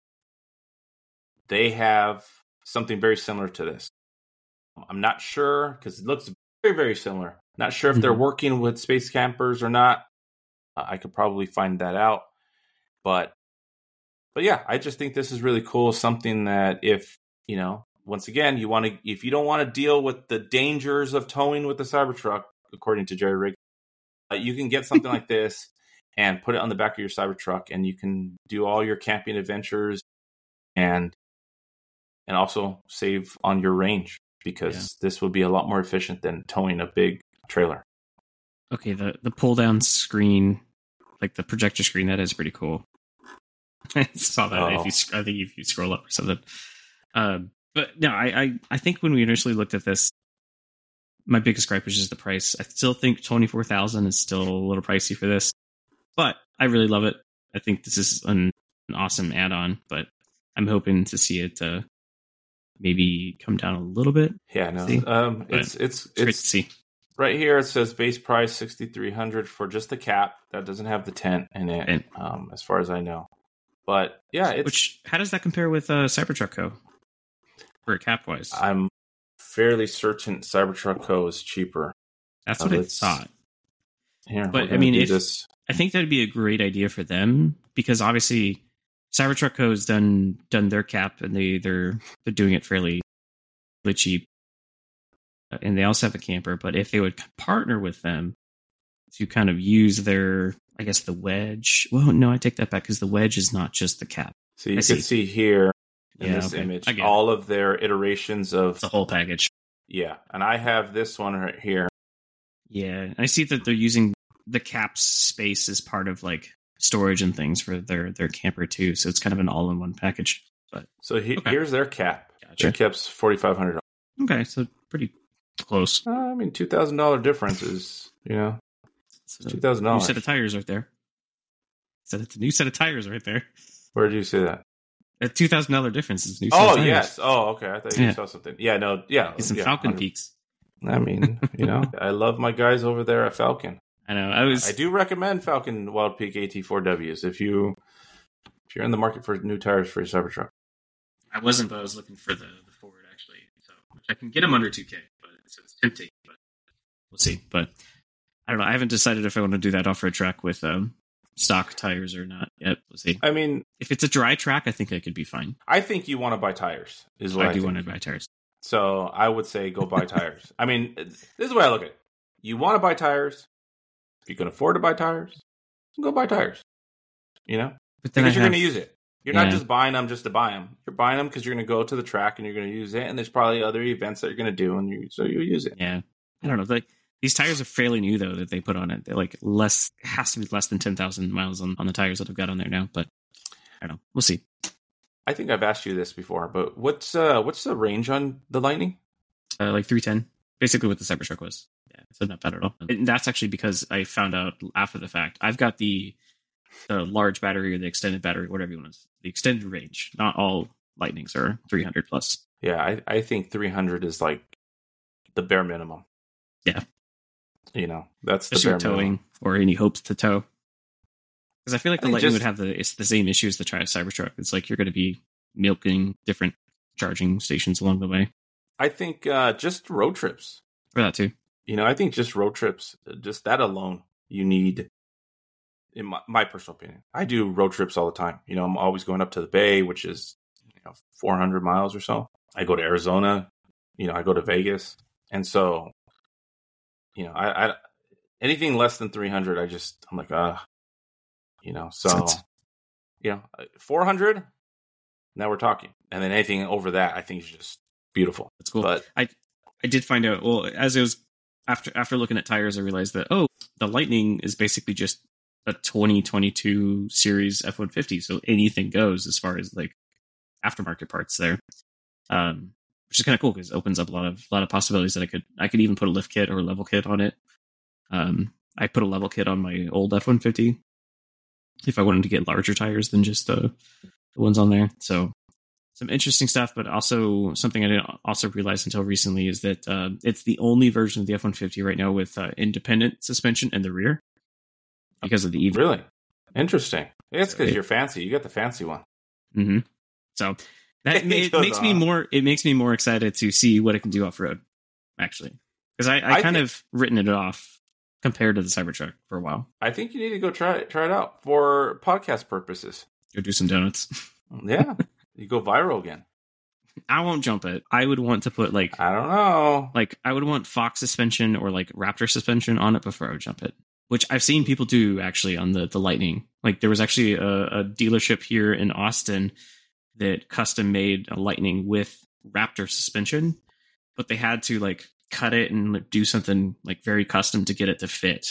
Speaker 1: they have something very similar to this. I'm not sure because it looks very, very similar. Not sure if they're working with space campers or not. Uh, I could probably find that out. But, but yeah, I just think this is really cool. Something that if, you know, once again, you want to, if you don't want to deal with the dangers of towing with the Cybertruck, according to Jerry Rig, uh, you can get something like this and put it on the back of your Cybertruck, and you can do all your camping adventures and and also save on your range, because yeah. this will be a lot more efficient than towing a big trailer.
Speaker 2: Okay, the, the pull down screen, like the projector screen, that is pretty cool. I saw that. Oh. If you, I think if you scroll up or something. Um, but no, I, I, I think when we initially looked at this, my biggest gripe was just the price. I still think twenty-four thousand dollars is still a little pricey for this, but I really love it. I think this is an, an awesome add-on, but I'm hoping to see it uh, maybe come down a little bit.
Speaker 1: Yeah, no, um, it's, it's, it's,
Speaker 2: it's great to see.
Speaker 1: Right here, it says base price sixty-three hundred dollars for just the cap. That doesn't have the tent in it, and, um, as far as I know. But yeah, it's,
Speaker 2: which how does that compare with uh, Cybertruck Co. for cap wise?
Speaker 1: I'm fairly certain Cybertruck Co. is cheaper.
Speaker 2: That's what I thought.
Speaker 1: Here,
Speaker 2: but I mean, if, this. I think that'd be a great idea for them, because obviously Cybertruck Co. has done done their cap, and they they're they're doing it fairly, fairly cheap. And they also have a camper, but if they would partner with them to kind of use their, I guess, the wedge. Well, no, I take that back, because the wedge is not just the cap.
Speaker 1: So you I can see. see here in yeah, this okay. image all of their iterations of
Speaker 2: the whole package.
Speaker 1: Yeah, and I have this one right here.
Speaker 2: Yeah, I see that they're using the caps space as part of like storage and things for their their camper too. So it's kind of an all in one package. But
Speaker 1: So he,
Speaker 2: okay.
Speaker 1: here's their cap.
Speaker 2: Gotcha.
Speaker 1: Their cap's forty five hundred.
Speaker 2: Okay, so pretty close.
Speaker 1: Uh, I mean, two thousand dollar difference is you know
Speaker 2: So
Speaker 1: two thousand
Speaker 2: new
Speaker 1: dollars.
Speaker 2: set of tires right there. So it's a new set of tires right there.
Speaker 1: Where did you say that?
Speaker 2: A two thousand dollar difference is new. Set
Speaker 1: Oh
Speaker 2: of tires.
Speaker 1: yes. Oh okay. I thought you
Speaker 2: Yeah.
Speaker 1: saw something. Yeah. No. Yeah.
Speaker 2: Get some
Speaker 1: yeah,
Speaker 2: Falcon
Speaker 1: one hundred
Speaker 2: peaks.
Speaker 1: I mean, you know, I love my guys over there at Falcon.
Speaker 2: I know. I was.
Speaker 1: I do recommend Falcon Wild Peak A T four Ws if you if you're in the market for new tires for your Cybertruck.
Speaker 2: I wasn't, but I was looking for the, the Ford actually. So I can get them under two K, but it's, it's tempting. But we'll see. But I don't know. I haven't decided if I want to do that off road track with um, stock tires or not yet. We'll see.
Speaker 1: I mean,
Speaker 2: If it's a dry track, I think I could be fine.
Speaker 1: I think you want to buy tires. Is what I,
Speaker 2: I do
Speaker 1: think.
Speaker 2: want to buy tires.
Speaker 1: So I would say go buy tires. I mean, this is the way I look at it. You want to buy tires. If you can afford to buy tires, go buy tires. You know,
Speaker 2: But then
Speaker 1: because
Speaker 2: I
Speaker 1: you're
Speaker 2: have,
Speaker 1: going to use it. You're
Speaker 2: Yeah.
Speaker 1: not just buying them just to buy them. You're buying them because you're going to go to the track and you're going to use it. And there's probably other events that you're going to do, and you so you use it.
Speaker 2: Yeah, I don't know. Like these tires are fairly new though that they put on it. They're like less. It has to be less than ten thousand miles on, on the tires that I've got on there now. But I don't know. We'll see.
Speaker 1: I think I've asked you this before, but what's uh what's the range on the Lightning?
Speaker 2: Uh, like three ten, basically what the Cybertruck was. Yeah, so not bad at all. And that's actually because I found out after the fact. I've got the the large battery or the extended battery, whatever you want to. The extended range. Not all Lightnings are three hundred plus.
Speaker 1: Yeah, I, I think three hundred is like the bare minimum.
Speaker 2: Yeah.
Speaker 1: You know, that's the
Speaker 2: Especially
Speaker 1: bare
Speaker 2: with towing
Speaker 1: minimum.
Speaker 2: or any hopes to tow. Because I feel like
Speaker 1: I
Speaker 2: the
Speaker 1: think
Speaker 2: Lightning
Speaker 1: just-
Speaker 2: would have the it's the same issue as the Tri Cybertruck. It's like you're going to be milking different charging stations along the way.
Speaker 1: I think uh, just road trips.
Speaker 2: For that too.
Speaker 1: You know, I think just road trips, just that alone, you need, in my, my personal opinion. I do road trips all the time. You know, I'm always going up to the Bay, which is, you know, four hundred miles or so. I go to Arizona. You know, I go to Vegas. And so, you know, I, I anything less than three hundred, I just, I'm like, ah, you know, so,
Speaker 2: Sense.
Speaker 1: you know, four hundred, now we're talking. And then anything over that, I think is just beautiful.
Speaker 2: That's cool.
Speaker 1: But
Speaker 2: I I did find out, well, as it was after after looking at tires, I realized that, oh, the Lightning is basically just a twenty twenty-two series F one fifty. So anything goes as far as like aftermarket parts there. Um, which is kind of cool because it opens up a lot of a lot of possibilities that I could I could even put a lift kit or a level kit on it. Um, I put a level kit on my old F one fifty if I wanted to get larger tires than just the, the ones on there. So some interesting stuff, but also something I didn't also realize until recently is that uh, it's the only version of the F one fifty right now with uh, independent suspension in the rear because of the E V.
Speaker 1: really interesting. It's because
Speaker 2: It-
Speaker 1: you're fancy. You got the fancy one.
Speaker 2: Mm-hmm. So that
Speaker 1: It
Speaker 2: it
Speaker 1: goes
Speaker 2: makes me
Speaker 1: on.
Speaker 2: more. It makes me more excited to see what it can do off road. Actually, because I, I,
Speaker 1: I
Speaker 2: kind
Speaker 1: think-
Speaker 2: of written it off compared to the Cybertruck for a while.
Speaker 1: I think you need to go try it, try it out for podcast purposes.
Speaker 2: Go do some donuts.
Speaker 1: Yeah, you go viral again.
Speaker 2: I won't jump it. I would want to put like
Speaker 1: I don't know.
Speaker 2: like I would want Fox suspension or like Raptor suspension on it before I would jump it. Which I've seen people do actually on the the Lightning. Like there was actually a, a dealership here in Austin that custom made a Lightning with Raptor suspension, but they had to like cut it and like, do something like very custom to get it to fit.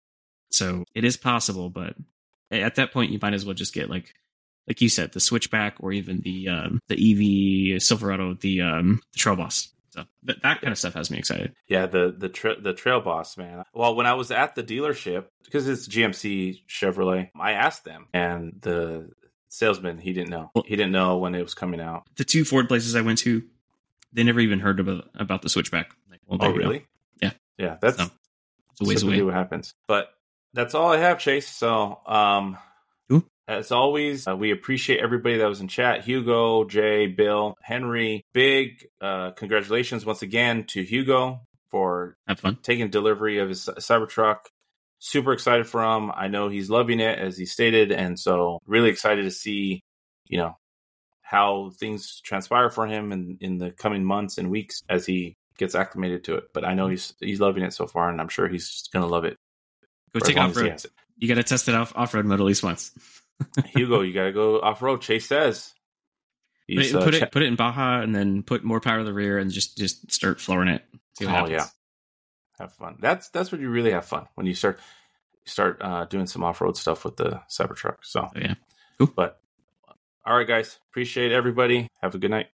Speaker 2: So it is possible, but at that point you might as well just get like like you said, the Switchback or even the um, the E V Silverado, the um, the Trail Boss. So th- that kind of stuff has me excited.
Speaker 1: Yeah, the the tra- the Trail Boss, man. Well, when I was at the dealership, because it's G M C Chevrolet, I asked them, and the salesman he didn't know. He didn't know when it was coming out.
Speaker 2: The two Ford places I went to, they never even heard about about the Switchback. Like, well,
Speaker 1: Oh,
Speaker 2: there we go.
Speaker 1: really?
Speaker 2: Yeah.
Speaker 1: Yeah, that's
Speaker 2: So, it's a ways
Speaker 1: typically
Speaker 2: away.
Speaker 1: what happens. But that's all I have, Chase. So, um,
Speaker 2: Cool.
Speaker 1: as always, uh, we appreciate everybody that was in chat. Hugo, Jay, Bill, Henry. Big uh, congratulations once again to Hugo for
Speaker 2: Have fun.
Speaker 1: taking delivery of his Cybertruck. Super excited for him. I know he's loving it, as he stated, and so really excited to see, you know, how things transpire for him in, in the coming months and weeks as he gets acclimated to it. But I know he's he's loving it so far, and I'm sure he's going to love it.
Speaker 2: Go
Speaker 1: for
Speaker 2: take
Speaker 1: as long
Speaker 2: off
Speaker 1: as he
Speaker 2: road.
Speaker 1: has it.
Speaker 2: You got to test it off off road mode at least once.
Speaker 1: Hugo, you got to go off road. Chase says.
Speaker 2: Put
Speaker 1: He's,
Speaker 2: it,
Speaker 1: uh,
Speaker 2: put
Speaker 1: cha-
Speaker 2: it put it in Baja and then put more power to the rear and just just start flooring it. See what
Speaker 1: Oh,
Speaker 2: happens.
Speaker 1: yeah. have fun. That's that's when you really have fun, when you start start uh, doing some off road stuff with the Cybertruck. So
Speaker 2: Oh, yeah, cool.
Speaker 1: But all right, guys, appreciate everybody. Have a good night.